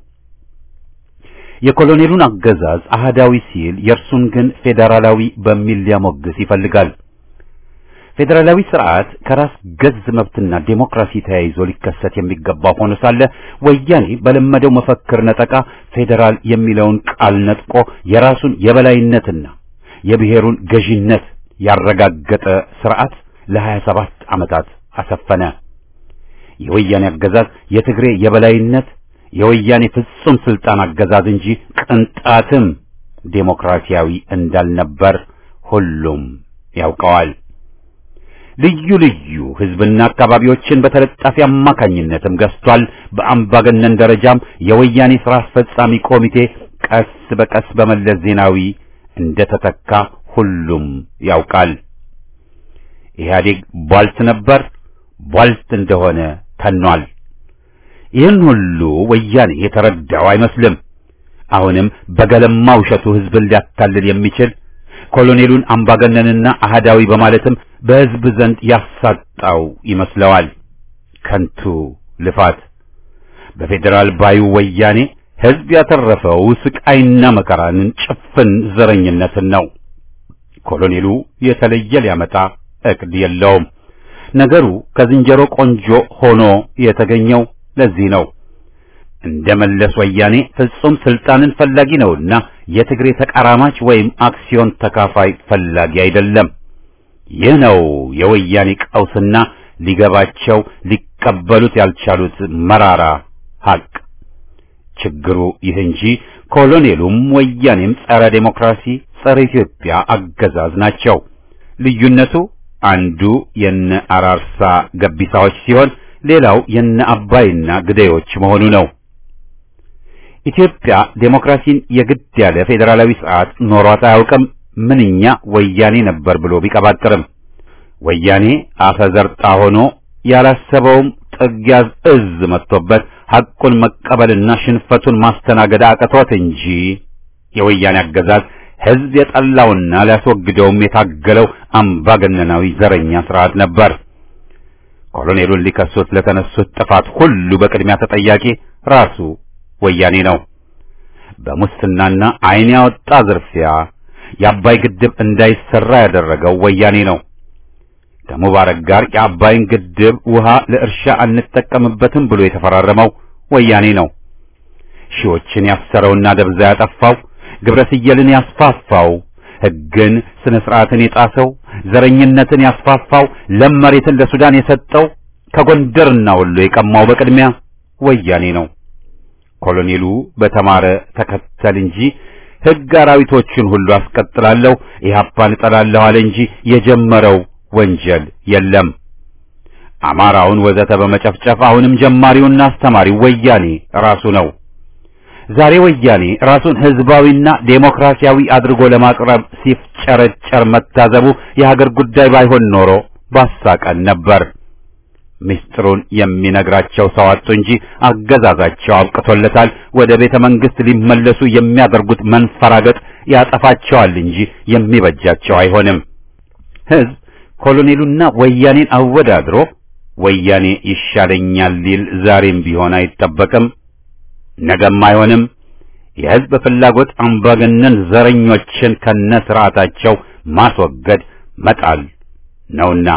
የኮሎኔሉን አገዛዝ አሃዳዊ ሲል የርሱን ግን ፌዴራላዊ በሚል ሊያሞግስ ይፈልጋል። ፌዴራላዊ ስርዓት ከራስ ገዝ መብትና ዴሞክራሲ ተያይዞ ሊከሰት የሚገባው ሆኖ ሳለ ወያኔ በለመደው መፈክር ነጠቃ ፌዴራል የሚለውን ቃል ነጥቆ የራሱን የበላይነትና የብሔሩን ገዢነት ያረጋገጠ ስርዓት ለ27 ዓመታት አሰፈነ። የወያኔ አገዛዝ የትግሬ የበላይነት የወያኔ ፍጹም ስልጣን አገዛዝ እንጂ ቅንጣትም ዴሞክራሲያዊ እንዳልነበር ሁሉም ያውቀዋል። ልዩ ህዝብና አካባቢዎችን በተለጣፊ አማካኝነትም ገዝቷል። በአምባገነን ደረጃም የወያኔ ስራ አስፈጻሚ ኮሚቴ ቀስ በቀስ በመለስ ዜናዊ እንደተተካ ሁሉም ያውቃል። ኢህአዴግ ቧልት ነበር፣ ቧልት እንደሆነ ተኗል። ይህን ሁሉ ወያኔ የተረዳው አይመስልም። አሁንም በገለማ ውሸቱ ህዝብን ሊያታልል የሚችል ኮሎኔሉን አምባገነንና አሃዳዊ በማለትም በህዝብ ዘንድ ያሳጣው ይመስለዋል። ከንቱ ልፋት። በፌዴራል ባዩ ወያኔ ህዝብ ያተረፈው ስቃይና መከራን ጭፍን ዘረኝነትን ነው። ኮሎኔሉ የተለየ ሊያመጣ እቅድ የለውም። ነገሩ ከዝንጀሮ ቆንጆ ሆኖ የተገኘው ለዚህ ነው። እንደ መለስ ወያኔ ፍጹም ስልጣንን ፈላጊ ነውና የትግሬ ተቃራማች ወይም አክሲዮን ተካፋይ ፈላጊ አይደለም። ይህ ነው የወያኔ ቀውስና ሊገባቸው ሊቀበሉት ያልቻሉት መራራ ሀቅ። ችግሩ ይህ እንጂ ኮሎኔሉም ወያኔም ጸረ ዴሞክራሲ፣ ጸረ ኢትዮጵያ አገዛዝ ናቸው። ልዩነቱ አንዱ የነ አራርሳ ገቢሳዎች ሲሆን ሌላው የነ አባይና ግደዮች መሆኑ ነው። ኢትዮጵያ ዴሞክራሲን የግድ ያለ ፌዴራላዊ ስርዓት ኖሯት አያውቅም። ምንኛ ወያኔ ነበር ብሎ ቢቀባጥርም ወያኔ አፈዘርጣ ሆኖ ያላሰበውም ጥግያዝ እዝ መጥቶበት ሐቁን መቀበልና ሽንፈቱን ማስተናገድ አቅቶት እንጂ የወያኔ አገዛዝ ሕዝብ የጠላውና ሊያስወግደውም የታገለው አምባገነናዊ ዘረኛ ስርዓት ነበር። ኮሎኔሉን ሊከሱት ለተነሱት ጥፋት ሁሉ በቅድሚያ ተጠያቂ ራሱ ወያኔ ነው። በሙስናና ዓይን ያወጣ ዝርፊያ የአባይ ግድብ እንዳይሰራ ያደረገው ወያኔ ነው። ከሙባረክ ጋር የአባይን ግድብ ውሃ ለእርሻ አንጠቀምበትም ብሎ የተፈራረመው ወያኔ ነው። ሺዎችን ያሰረውና ደብዛ ያጠፋው፣ ግብረ ሰየልን ያስፋፋው፣ ሕግን ስነ ስርዓትን የጣሰው፣ ዘረኝነትን ያስፋፋው፣ ለም መሬትን ለሱዳን የሰጠው፣ ከጎንደርና ወሎ የቀማው በቅድሚያ ወያኔ ነው። ኮሎኔሉ በተማረ ተከተል እንጂ ሕግ አራዊቶችን ሁሉ አስቀጥላለሁ ኢህአፓን እጠላለሁ አለ እንጂ የጀመረው ወንጀል የለም። አማራውን ወዘተ በመጨፍጨፍ አሁንም ጀማሪውና አስተማሪው ወያኔ ራሱ ነው። ዛሬ ወያኔ ራሱን ህዝባዊና ዴሞክራሲያዊ አድርጎ ለማቅረብ ሲፍጨረጨር መታዘቡ የሀገር ጉዳይ ባይሆን ኖሮ ባሳቀን ነበር። ምስጢሩን የሚነግራቸው ሰው አጡ እንጂ አገዛዛቸው አብቅቶለታል። ወደ ቤተ መንግስት ሊመለሱ የሚያደርጉት መንፈራገጥ ያጠፋቸዋል እንጂ የሚበጃቸው አይሆንም። ህዝብ ኮሎኔሉና ወያኔን አወዳድሮ ወያኔ ይሻለኛል ሊል ዛሬም ቢሆን አይጠበቅም፣ ነገም አይሆንም። የህዝብ ፍላጎት አምባገነን ዘረኞችን ከነስርዓታቸው ማስወገድ መጣል ነውና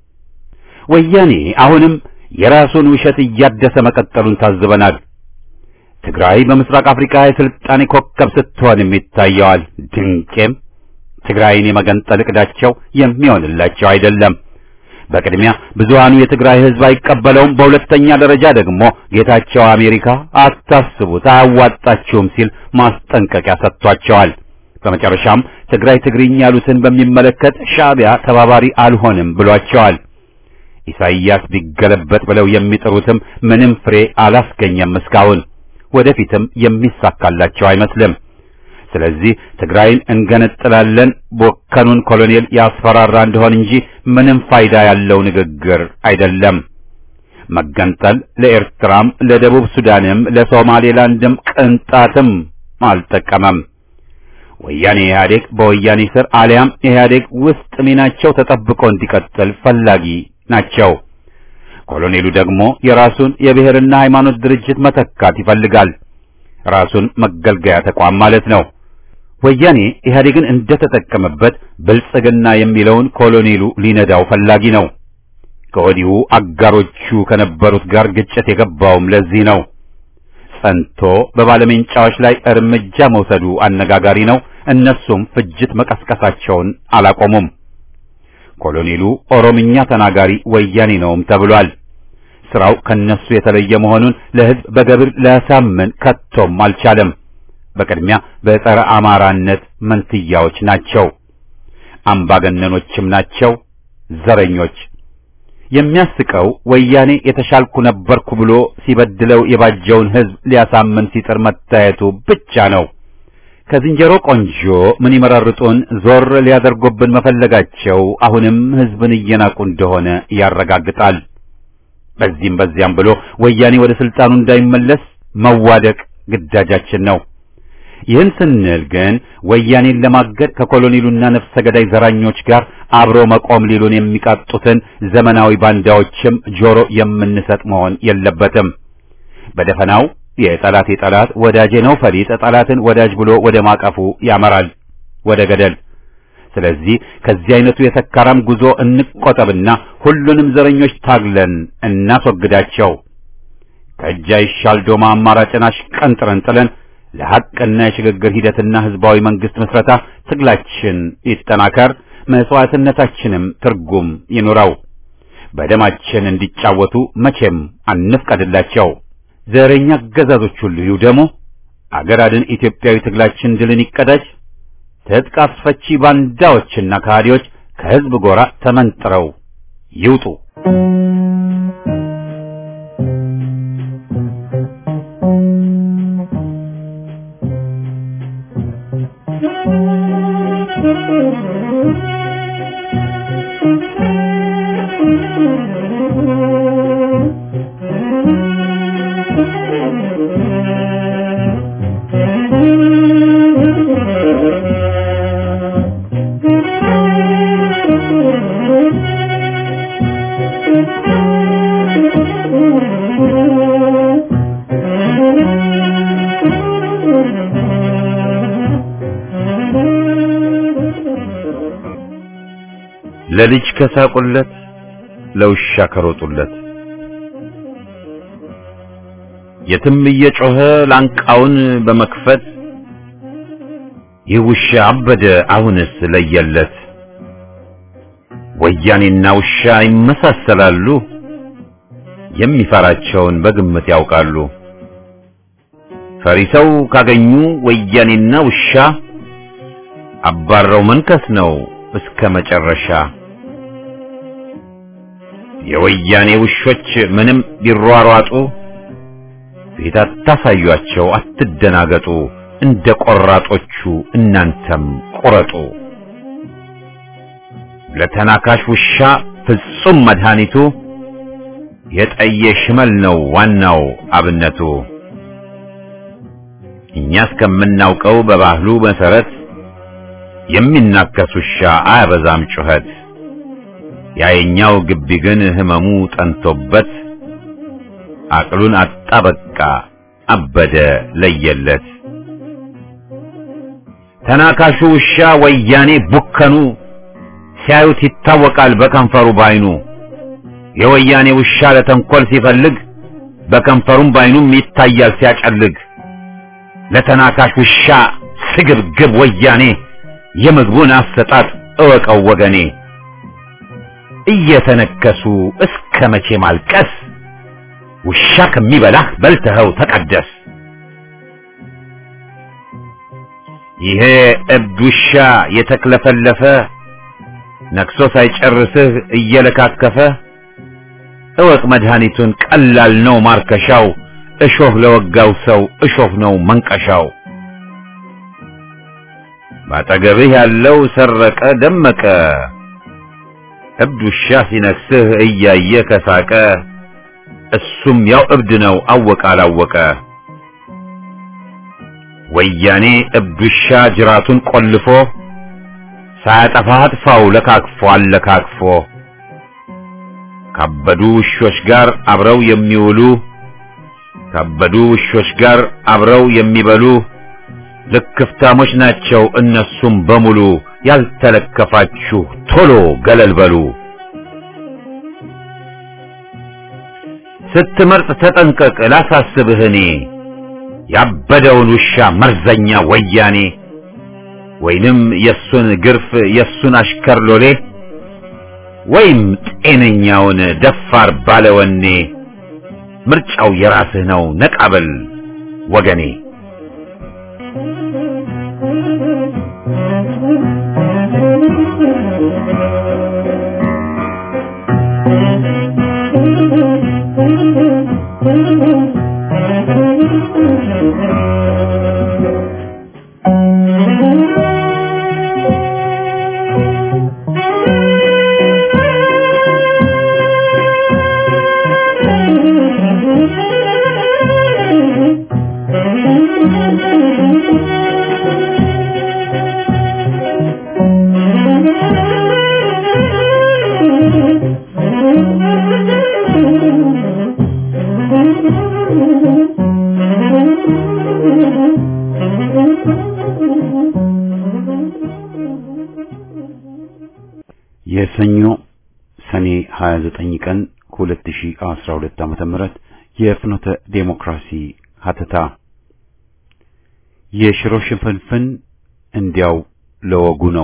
ወያኔ አሁንም የራሱን ውሸት እያደሰ መቀጠሉን ታዝበናል። ትግራይ በምስራቅ አፍሪካ የስልጣኔ ኮከብ ስትሆንም ይታየዋል። ድንቄም ትግራይን የመገንጠል እቅዳቸው የሚሆንላቸው አይደለም። በቅድሚያ ብዙሃኑ የትግራይ ህዝብ አይቀበለውም። በሁለተኛ ደረጃ ደግሞ ጌታቸው አሜሪካ አታስቡት አያዋጣችሁም ሲል ማስጠንቀቂያ ሰጥቷቸዋል። በመጨረሻም ትግራይ ትግርኛ ያሉትን በሚመለከት ሻዕቢያ ተባባሪ አልሆንም ብሏቸዋል። ኢሳይያስ ቢገለበጥ ብለው የሚጥሩትም ምንም ፍሬ አላስገኘም እስካሁን፣ ወደፊትም የሚሳካላቸው አይመስልም። ስለዚህ ትግራይን እንገነጥላለን ቦከኑን ኮሎኔል ያስፈራራ እንደሆን እንጂ ምንም ፋይዳ ያለው ንግግር አይደለም። መገንጠል ለኤርትራም ለደቡብ ሱዳንም ለሶማሌላንድም ቅንጣትም አልጠቀመም። ወያኔ ኢህአዴግ በወያኔ ስር አሊያም ኢህአዴግ ውስጥ ሚናቸው ተጠብቆ እንዲቀጥል ፈላጊ ናቸው። ኮሎኔሉ ደግሞ የራሱን የብሔርና ሃይማኖት ድርጅት መተካት ይፈልጋል። ራሱን መገልገያ ተቋም ማለት ነው። ወያኔ ኢህአዴግን እንደተጠቀመበት ብልጽግና የሚለውን ኮሎኔሉ ሊነዳው ፈላጊ ነው። ከወዲሁ አጋሮቹ ከነበሩት ጋር ግጭት የገባውም ለዚህ ነው። ጸንቶ በባለሜንጫዎች ላይ እርምጃ መውሰዱ አነጋጋሪ ነው። እነሱም ፍጅት መቀስቀሳቸውን አላቆሙም። ኮሎኔሉ ኦሮምኛ ተናጋሪ ወያኔ ነውም ተብሏል። ስራው ከነሱ የተለየ መሆኑን ለህዝብ በገብር ሊያሳምን ከቶም አልቻለም። በቅድሚያ በጸረ አማራነት መንትያዎች ናቸው፣ አምባገነኖችም ናቸው፣ ዘረኞች። የሚያስቀው ወያኔ የተሻልኩ ነበርኩ ብሎ ሲበድለው የባጀውን ህዝብ ሊያሳምን ሲጥር መታየቱ ብቻ ነው። ከዝንጀሮ ቆንጆ ምን ይመረርጡን ዞር ሊያደርጉብን መፈለጋቸው አሁንም ህዝብን እየናቁ እንደሆነ ያረጋግጣል። በዚህም በዚያም ብሎ ወያኔ ወደ ስልጣኑ እንዳይመለስ መዋደቅ ግዳጃችን ነው። ይህን ስንል ግን ወያኔን ለማገድ ከኮሎኔሉና ነፍሰ ገዳይ ዘራኞች ጋር አብሮ መቆም ሊሉን የሚቃጡትን ዘመናዊ ባንዳዎችም ጆሮ የምንሰጥ መሆን የለበትም። በደፈናው የጠላት ጠላት ወዳጄ ነው ፈሊጥ ጠላትን ወዳጅ ብሎ ወደ ማቀፉ ያመራል፣ ወደ ገደል። ስለዚህ ከዚህ አይነቱ የሰካራም ጉዞ እንቆጠብና ሁሉንም ዘረኞች ታግለን እናስወግዳቸው። ከእጅ አይሻል ዶማ አማራጭን አሽቀንጥረን ጥለን ለሐቅና የሽግግር ሂደትና ህዝባዊ መንግስት መስረታ ትግላችን ይጠናከር፣ መስዋዕትነታችንም ትርጉም ይኑረው። በደማችን እንዲጫወቱ መቼም አንፍቀድላቸው። ዘረኛ አገዛዞች ሁሉ ይውደሙ። አገር አድን ኢትዮጵያዊ ትግላችን ድልን ይቀዳጅ። ትጥቅ አስፈቺ ባንዳዎችና ከሃዲዎች ከህዝብ ጎራ ተመንጥረው ይውጡ። ለልጅ ከሳቁለት ለውሻ ከሮጡለት የትም እየጮኸ ላንቃውን በመክፈት ይህ ውሻ አበደ አሁንስ ለየለት። ወያኔና ውሻ ይመሳሰላሉ፣ የሚፈራቸውን በግምት ያውቃሉ። ፈሪሰው ካገኙ ወያኔና ውሻ አባረው መንከስ ነው እስከ መጨረሻ። የወያኔ ውሾች ምንም ቢሯሯጡ ፊት አታሳዩአቸው፣ አትደናገጡ። እንደ ቆራጦቹ እናንተም ቁረጡ። ለተናካሽ ውሻ ፍጹም መድኃኒቱ የጠየ ሽመል ነው ዋናው አብነቱ። እኛ እስከምናውቀው በባህሉ መሰረት የሚናከስ ውሻ አያበዛም ጩኸት። ያየኛው ግቢ ግን ህመሙ ጠንቶበት አቅሉን አጣበቃ አበደ ለየለት። ተናካሹ ውሻ ወያኔ ቡከኑ ሲያዩት ይታወቃል በከንፈሩ ባይኑ። የወያኔ ውሻ ለተንኮል ሲፈልግ በከንፈሩም ባይኑም ይታያል ሲያጨልግ። ለተናካሽ ውሻ ስግብግብ ወያኔ የምግቡን አሰጣጥ እወቀው ወገኔ። እየተነከሱ እስከ መቼ ማልቀስ? ውሻ ከሚበላህ በልተኸው ተቀደስ። ይሄ እብድ ውሻ የተክለፈለፈ ነክሶ ሳይጨርስህ እየለካከፈ እወቅ መድኃኒቱን ቀላል ነው ማርከሻው። እሾህ ለወጋው ሰው እሾህ ነው መንቀሻው። ባጠገብህ ያለው ሰረቀ ደመቀ እብድ ውሻ ሲነክስህ እያየ ከሳቀ እሱም ያው እብድ ነው አወቀ አላወቀ። ወያኔ እብድ ውሻ ጅራቱን ቆልፎ ሳያጠፋ አጥፋው ለካክፎ አለካክፎ። ካበዱ ውሾች ጋር አብረው የሚውሉ ካበዱ ውሾች ጋር አብረው የሚበሉ ልክፍታሞች ናቸው እነሱም በሙሉ። ያልተለከፋችሁ ቶሎ ገለል በሉ። ስትመርጥ ተጠንቀቅ ላሳስብህ እኔ ያበደውን ውሻ መርዘኛ ወያኔ ወይንም የሱን ግርፍ የሱን አሽከር ሎሌ ወይም ጤነኛውን ደፋር ባለወኔ። ምርጫው የራስህ ነው ነቃበል ወገኔ። የሰኞ ሰኔ 29 ቀን 2012 ዓ.ም የፍኖተ ዴሞክራሲ ሀተታ የሽሮ ሽፍንፍን እንዲያው ለወጉ ነው።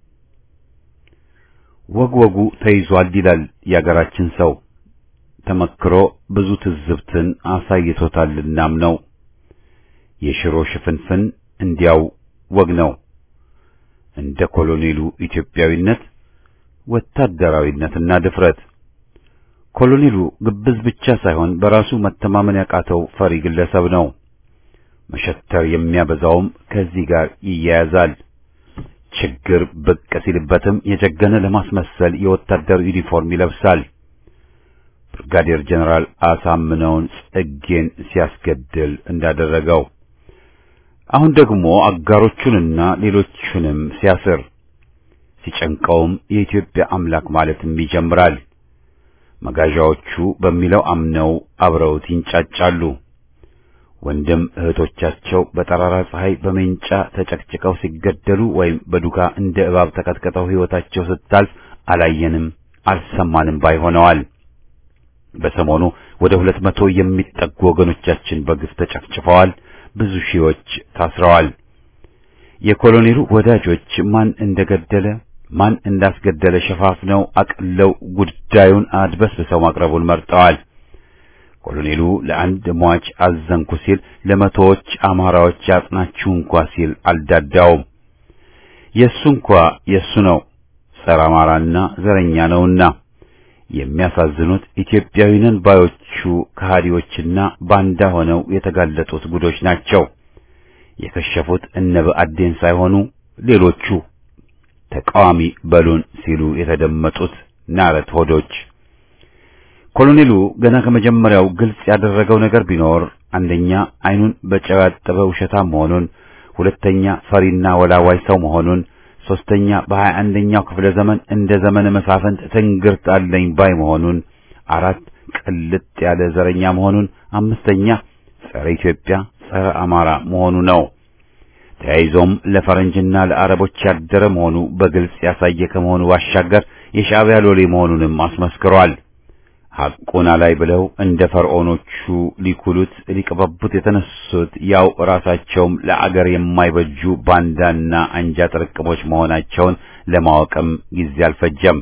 ወጉ ተይዟል ይላል ያገራችን ሰው። ተመክሮ ብዙ ትዝብትን አሳይቶታልናም ነው። የሽሮ ሽፍንፍን እንዲያው ወግ ነው። እንደ ኮሎኔሉ ኢትዮጵያዊነት ወታደራዊነትና ድፍረት። ኮሎኔሉ ግብዝ ብቻ ሳይሆን በራሱ መተማመን ያቃተው ፈሪ ግለሰብ ነው። መሸተር የሚያበዛውም ከዚህ ጋር ይያያዛል። ችግር ብቅ ሲልበትም የጀገነ ለማስመሰል የወታደር ዩኒፎርም ይለብሳል። ብርጋዴር ጀነራል አሳምነውን ጽጌን ሲያስገድል እንዳደረገው አሁን ደግሞ አጋሮቹንና ሌሎቹንም ሲያስር ሲጨንቀውም የኢትዮጵያ አምላክ ማለትም ይጀምራል። መጋዣዎቹ በሚለው አምነው አብረውት ይንጫጫሉ። ወንድም እህቶቻቸው በጠራራ ፀሐይ በሜንጫ ተጨቅጭቀው ሲገደሉ ወይም በዱካ እንደ እባብ ተቀጥቅጠው ሕይወታቸው ስታልፍ አላየንም አልሰማንም ባይሆነዋል። በሰሞኑ ወደ 200 የሚጠጉ ወገኖቻችን በግፍ ተጨፍጭፈዋል። ብዙ ሺዎች ታስረዋል። የኮሎኔሉ ወዳጆች ማን እንደገደለ ማን እንዳስገደለ ሸፋፍነው አቅለው ጉዳዩን አድበስብሰው ማቅረቡን መርጠዋል። ኮሎኔሉ ለአንድ ሟች አዘንኩ ሲል ለመቶዎች አማራዎች ያጽናችሁ እንኳ ሲል አልዳዳውም። የሱ ነው ጸረ አማራና ዘረኛ ነውና። የሚያሳዝኑት ኢትዮጵያዊንን ባዮቹ ከሃዲዎችና ባንዳ ሆነው የተጋለጡት ጉዶች ናቸው። የከሸፉት እነ ብአዴን ሳይሆኑ ሌሎቹ ተቃዋሚ በሉን ሲሉ የተደመጡት ናረት ሆዶች። ኮሎኔሉ ገና ከመጀመሪያው ግልጽ ያደረገው ነገር ቢኖር አንደኛ አይኑን በጨው ያጠበ ውሸታም መሆኑን፣ ሁለተኛ ፈሪና ወላዋይ ሰው መሆኑን፣ ሶስተኛ በ21ኛው ክፍለ ዘመን እንደ ዘመነ መሳፍንት ትንግርት አለኝ ባይ መሆኑን፣ አራት ቅልጥ ያለ ዘረኛ መሆኑን፣ አምስተኛ ጸረ ኢትዮጵያ ጸረ አማራ መሆኑ ነው። ተያይዞም ለፈረንጅና ለአረቦች ያደረ መሆኑ በግልጽ ያሳየ ከመሆኑ ባሻገር የሻዕቢያ ሎሌ መሆኑንም አስመስክሯል። ሐቁን አላይ ብለው እንደ ፈርዖኖቹ ሊኩሉት ሊቀበቡት የተነሱት ያው ራሳቸውም ለአገር የማይበጁ ባንዳና አንጃ ጥርቅሞች መሆናቸውን ለማወቅም ጊዜ አልፈጀም።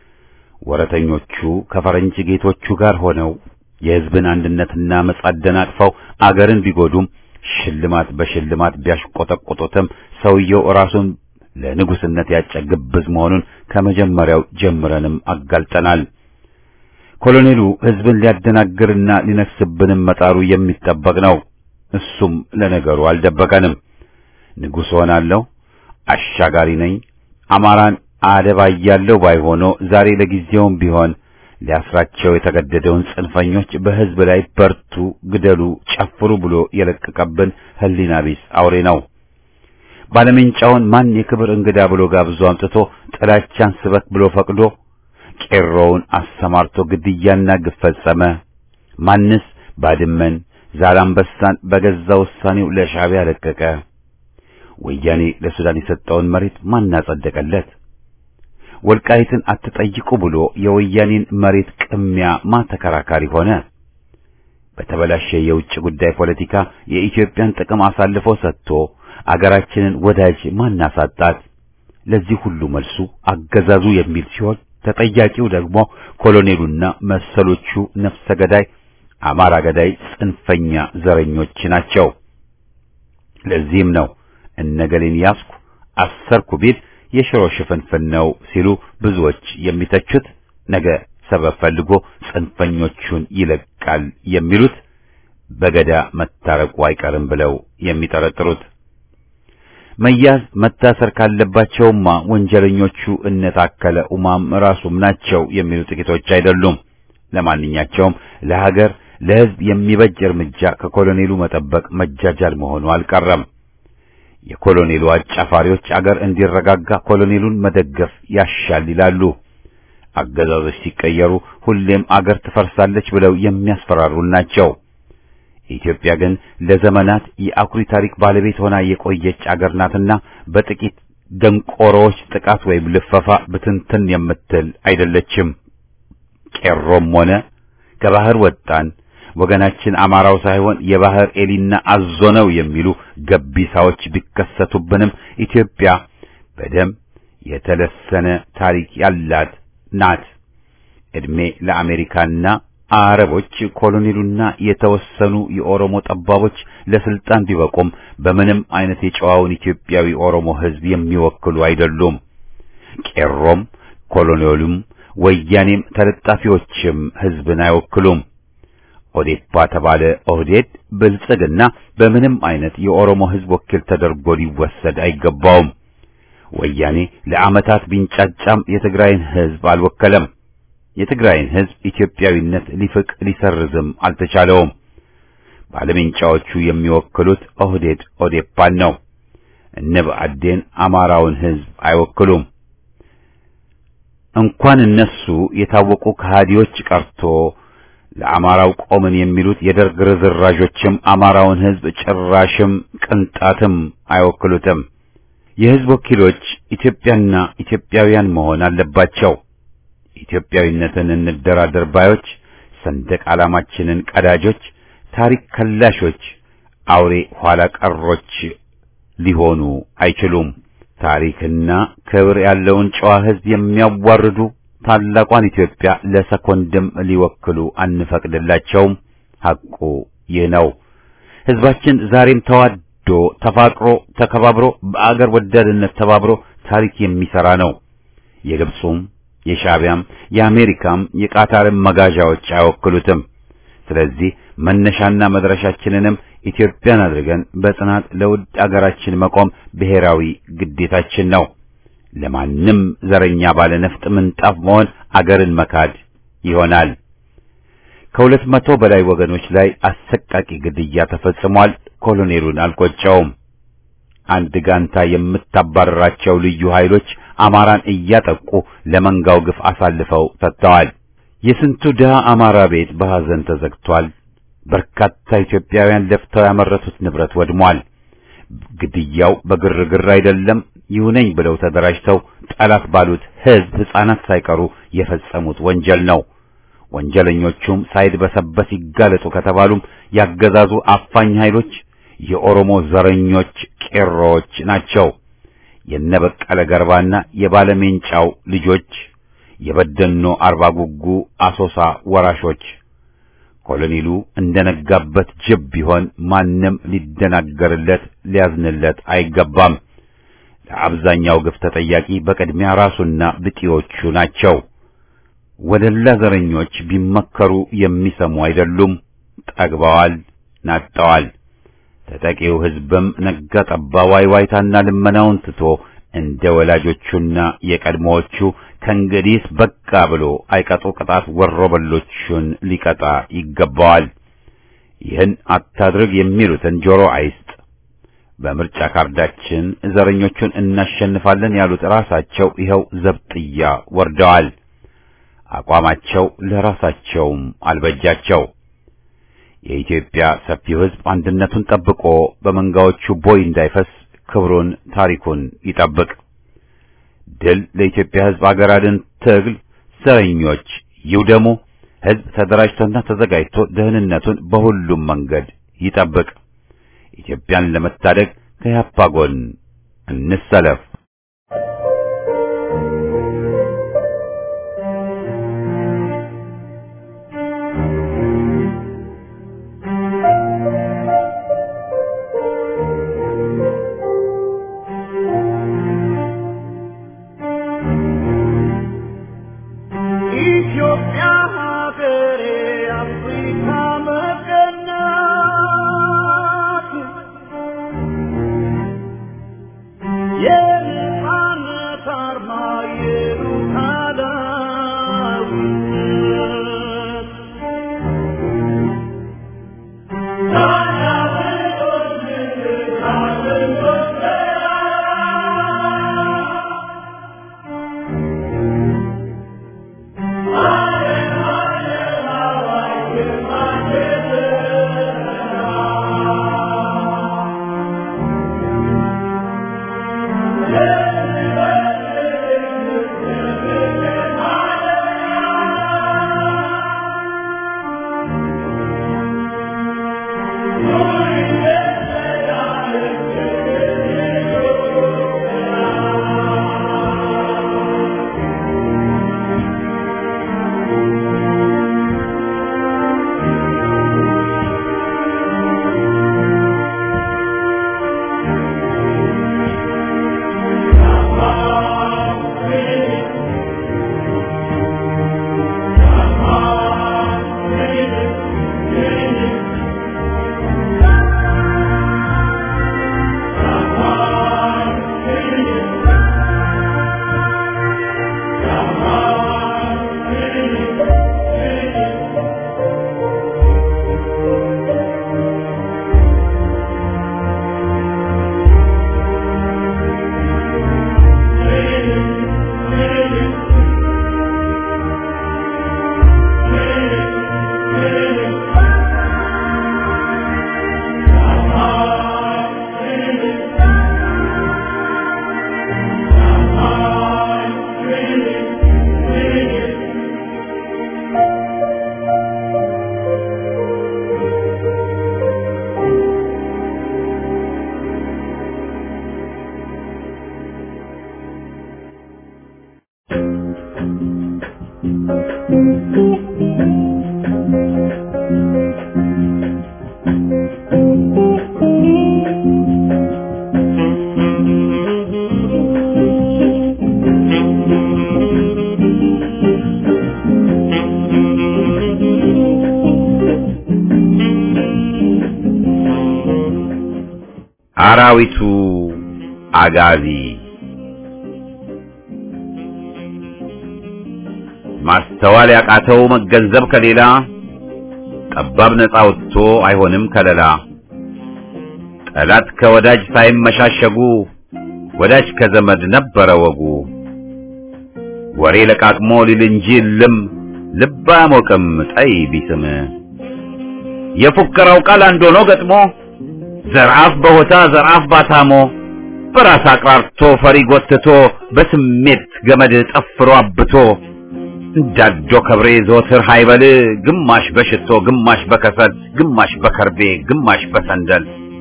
ወረተኞቹ ከፈረንጅ ጌቶቹ ጋር ሆነው የሕዝብን አንድነትና መጻደን አቅፈው አገርን ቢጎዱም ሽልማት በሽልማት ቢያሽቆጠቆጡትም ሰውየው ራሱን ለንጉስነት ያጨ ግብዝ መሆኑን ከመጀመሪያው ጀምረንም አጋልጠናል። ኮሎኔሉ ሕዝብን ሊያደናግርና ሊነክስብንም መጣሩ የሚጠበቅ ነው። እሱም ለነገሩ አልደበቀንም። ንጉሥ ሆናለሁ፣ አሻጋሪ ነኝ፣ አማራን አደባያለሁ ባይሆኖ ዛሬ ለጊዜውም ቢሆን ሊያስራቸው የተገደደውን ጽንፈኞች በሕዝብ ላይ በርቱ፣ ግደሉ፣ ጨፍሩ ብሎ የለቀቀብን ሕሊና ቢስ አውሬ ነው። ባለሜንጫውን ማን የክብር እንግዳ ብሎ ጋብዞ አምጥቶ ጥላቻን ስበክ ብሎ ፈቅዶ ቄሮውን አሰማርቶ ግድያና ግፍ ፈጸመ? ማንስ ባድመን ዛላምበሳን በገዛ ውሳኔው ለሻዕቢያ ለቀቀ? ወያኔ ለሱዳን የሰጠውን መሬት ማን አጸደቀለት? ወልቃይትን አትጠይቁ ብሎ የወያኔን መሬት ቅሚያ ማን ተከራካሪ ሆነ? በተበላሸ የውጭ ጉዳይ ፖለቲካ የኢትዮጵያን ጥቅም አሳልፎ ሰጥቶ አገራችንን ወዳጅ ማን አሳጣት? ለዚህ ሁሉ መልሱ አገዛዙ የሚል ሲሆን ተጠያቂው ደግሞ ኮሎኔሉና መሰሎቹ ነፍሰ ገዳይ አማራ ገዳይ ጽንፈኛ ዘረኞች ናቸው። ለዚህም ነው እነገሌን ያስኩ አሰርኩ ቢል የሽሮ ሽፍንፍን ነው ሲሉ ብዙዎች የሚተቹት፣ ነገ ሰበብ ፈልጎ ጽንፈኞቹን ይለቃል የሚሉት፣ በገዳ መታረቁ አይቀርም ብለው የሚጠረጥሩት። መያዝ መታሰር ካለባቸውማ ወንጀለኞቹ እነ ታከለ ኡማም ራሱም ናቸው የሚሉ ጥቂቶች አይደሉም። ለማንኛቸውም ለሀገር ለሕዝብ የሚበጅ እርምጃ ከኮሎኔሉ መጠበቅ መጃጃል መሆኑ አልቀረም። የኮሎኔሉ አጫፋሪዎች አገር እንዲረጋጋ ኮሎኔሉን መደገፍ ያሻል ይላሉ። አገዛዞች ሲቀየሩ ሁሌም አገር ትፈርሳለች ብለው የሚያስፈራሩ ናቸው። ኢትዮጵያ ግን ለዘመናት የአኩሪ ታሪክ ባለቤት ሆና የቆየች አገር ናትና በጥቂት ደንቆሮዎች ጥቃት ወይም ልፈፋ ብትንትን የምትል አይደለችም። ቄሮም ሆነ ከባህር ወጣን ወገናችን አማራው ሳይሆን የባህር ኤሊና አዞ ነው የሚሉ ገቢሳዎች ቢከሰቱብንም ኢትዮጵያ በደም የተለሰነ ታሪክ ያላት ናት። እድሜ ለአሜሪካና አረቦች ኮሎኔሉና የተወሰኑ የኦሮሞ ጠባቦች ለስልጣን ቢበቁም በምንም አይነት የጨዋውን ኢትዮጵያዊ ኦሮሞ ሕዝብ የሚወክሉ አይደሉም። ቄሮም ኮሎኔሉም ወያኔም ተለጣፊዎችም ሕዝብን አይወክሉም። ኦዴፓ ተባለ ኦህዴድ ብልጽግና በምንም አይነት የኦሮሞ ሕዝብ ወኪል ተደርጎ ሊወሰድ አይገባውም። ወያኔ ለዓመታት ቢንጫጫም የትግራይን ሕዝብ አልወከለም። የትግራይን ሕዝብ ኢትዮጵያዊነት ሊፍቅ ሊሰርዝም አልተቻለውም። ባለምንጫዎቹ የሚወክሉት ኦህዴድ ኦዴፓን ነው። እነ ብአዴን አማራውን ሕዝብ አይወክሉም። እንኳን እነሱ የታወቁ ከሃዲዎች ቀርቶ ለአማራው ቆምን የሚሉት የደርግ ርዝራዦችም አማራውን ሕዝብ ጭራሽም ቅንጣትም አይወክሉትም። የሕዝብ ወኪሎች ኢትዮጵያና ኢትዮጵያውያን መሆን አለባቸው። ኢትዮጵያዊነትን እንደራደር ባዮች፣ ሰንደቅ ዓላማችንን ቀዳጆች፣ ታሪክ ከላሾች፣ አውሬ ኋላ ቀሮች ሊሆኑ አይችሉም። ታሪክና ክብር ያለውን ጨዋ ሕዝብ የሚያዋርዱ ታላቋን ኢትዮጵያ ለሰኮንድም ሊወክሉ አንፈቅድላቸውም። ሐቁ ይህ ነው። ሕዝባችን ዛሬም ተዋዶ ተፋቅሮ ተከባብሮ በአገር ወዳድነት ተባብሮ ታሪክ የሚሰራ ነው። የግብፁም የሻዕቢያም የአሜሪካም የቃታርም መጋዣዎች አይወክሉትም። ስለዚህ መነሻና መድረሻችንንም ኢትዮጵያን አድርገን በጽናት ለውድ አገራችን መቆም ብሔራዊ ግዴታችን ነው። ለማንም ዘረኛ ባለ ነፍጥ ምንጣፍ መሆን አገርን መካድ ይሆናል። ከ200 በላይ ወገኖች ላይ አሰቃቂ ግድያ ተፈጽሟል። ኮሎኔሉን አልቆጨውም። አንድ ጋንታ የምታባረራቸው ልዩ ኃይሎች አማራን እያጠቁ ለመንጋው ግፍ አሳልፈው ሰጥተዋል። የስንቱ ድሃ አማራ ቤት በሐዘን ተዘግቷል። በርካታ ኢትዮጵያውያን ለፍተው ያመረቱት ንብረት ወድሟል። ግድያው በግርግር አይደለም፣ ይሁነኝ ብለው ተደራጅተው ጠላት ባሉት ሕዝብ ሕፃናት ሳይቀሩ የፈጸሙት ወንጀል ነው። ወንጀለኞቹም ሳይድበሰበስ ይጋለጡ ከተባሉም ያገዛዙ አፋኝ ኃይሎች የኦሮሞ ዘረኞች ቄሮዎች ናቸው። የነበቀለ ገርባና የባለሜንጫው ልጆች፣ የበደኖ አርባ ጉጉ አሶሳ ወራሾች። ኮሎኔሉ እንደነጋበት ጅብ ቢሆን ማንም ሊደናገርለት ሊያዝንለት አይገባም። ለአብዛኛው ግፍ ተጠያቂ በቅድሚያ ራሱና ብጤዎቹ ናቸው። ወደላ ዘረኞች ቢመከሩ የሚሰሙ አይደሉም። ጠግበዋል፣ ናጠዋል። ተጠቂው ሕዝብም ነጋ ጠባ ዋይዋይታና ልመናውን ትቶ እንደ ወላጆቹና የቀድሞዎቹ ከእንግዲህ በቃ ብሎ አይቀጡ ቅጣት ወሮበሎቹን ሊቀጣ ይገባዋል። ይህን አታድርግ የሚሉትን ጆሮ አይስጥ። በምርጫ ካርዳችን ዘረኞቹን እናሸንፋለን ያሉት ራሳቸው ይኸው ዘብጥያ ወርደዋል። አቋማቸው ለራሳቸውም አልበጃቸው። የኢትዮጵያ ሰፊው ሕዝብ አንድነቱን ጠብቆ በመንጋዎቹ ቦይ እንዳይፈስ ክብሩን ታሪኩን ይጠብቅ። ድል ለኢትዮጵያ ሕዝብ አገር አድን ትግል። ዘረኞች ይውደሙ። ሕዝብ ተደራጅቶና ተዘጋጅቶ ደህንነቱን በሁሉም መንገድ ይጠብቅ። ኢትዮጵያን ለመታደግ ከያፓ ጎን እንሰለፍ። Yeah. አራዊቱ አጋዚ ማስተዋል ያቃተው መገንዘብ ከሌላ ጠባብ ነፃ ወጥቶ አይሆንም ከለላ ጠላት ከወዳጅ ሳይመሻሸጉ ወዳጅ ከዘመድ ነበረ ወጉ ወሬ ለቃቅሞ ሊል እንጂ ልብ አያሞቅም ጠይ ቢስም የፉከራው ቃል አንድ ሆኖ ገጥሞ ዘርአፍ በሆታ ዘርአፍ ባታሞ በራስ አቅራርቶ ፈሪ ጎትቶ በስሜት ገመድ ጠፍሮ አብቶ እንዳዶ ከብሬ ዞትር ሃይበል ግማሽ በሽቶ ግማሽ በከሰል ግማሽ በከርቤ ግማሽ በሰንደል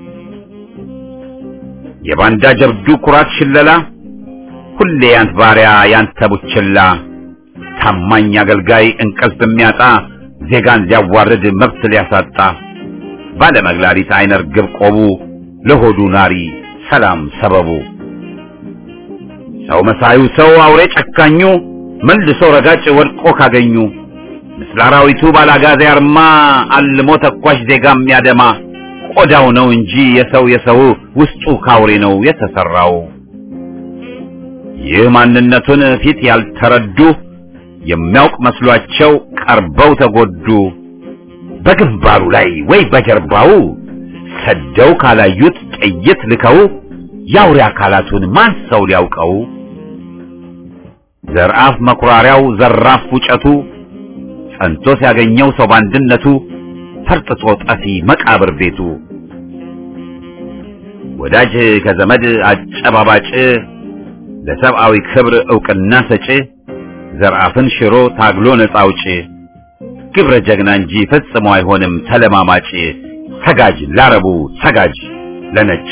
የባንዳ ጀብዱ ኩራት ሽለላ ሁሌ ያንተ ባሪያ ያንተ ቡችላ ታማኝ አገልጋይ እንቅልፍ የሚያጣ ዜጋን ሊያዋርድ መብት ሊያሳጣ ባለመግላሊት አይነር ግብ ቆቡ ለሆዱ ናሪ ሰላም ሰበቡ ሰው መሳዩ ሰው አውሬ ጨካኙ መልሶ ረጋጭ ወድቆ ካገኙ ምስለ አራዊቱ ባላጋዜ አርማ አልሞ ተኳሽ ዜጋ የሚያደማ ቆዳው ነው እንጂ የሰው ውስጡ ካውሬ ነው የተሰራው ይህ ማንነቱን ፊት ያልተረዱ የሚያውቅ መስሏቸው ቀርበው ተጎዱ በግንባሩ ላይ ወይ በጀርባው ሰደው ካላዩት ጥይት ልከው ያውሬ አካላቱን ማን ሰው ሊያውቀው ዘርአፍ መኩራሪያው ዘራፍ ውጨቱ ጸንቶ ሲያገኘው ሰው ባንድነቱ ፈርጥጦ ጠፊ መቃብር ቤቱ ወዳጅ ከዘመድ አጨባባጭ ለሰብአዊ ክብር ዕውቅና ሰጪ ዘርአፍን ሽሮ ታግሎ ነፃ አውጪ ግብረ ጀግና እንጂ ፈጽሞ አይሆንም ተለማማጭ ሰጋጅ ላረቡ ሰጋጅ ለነጭ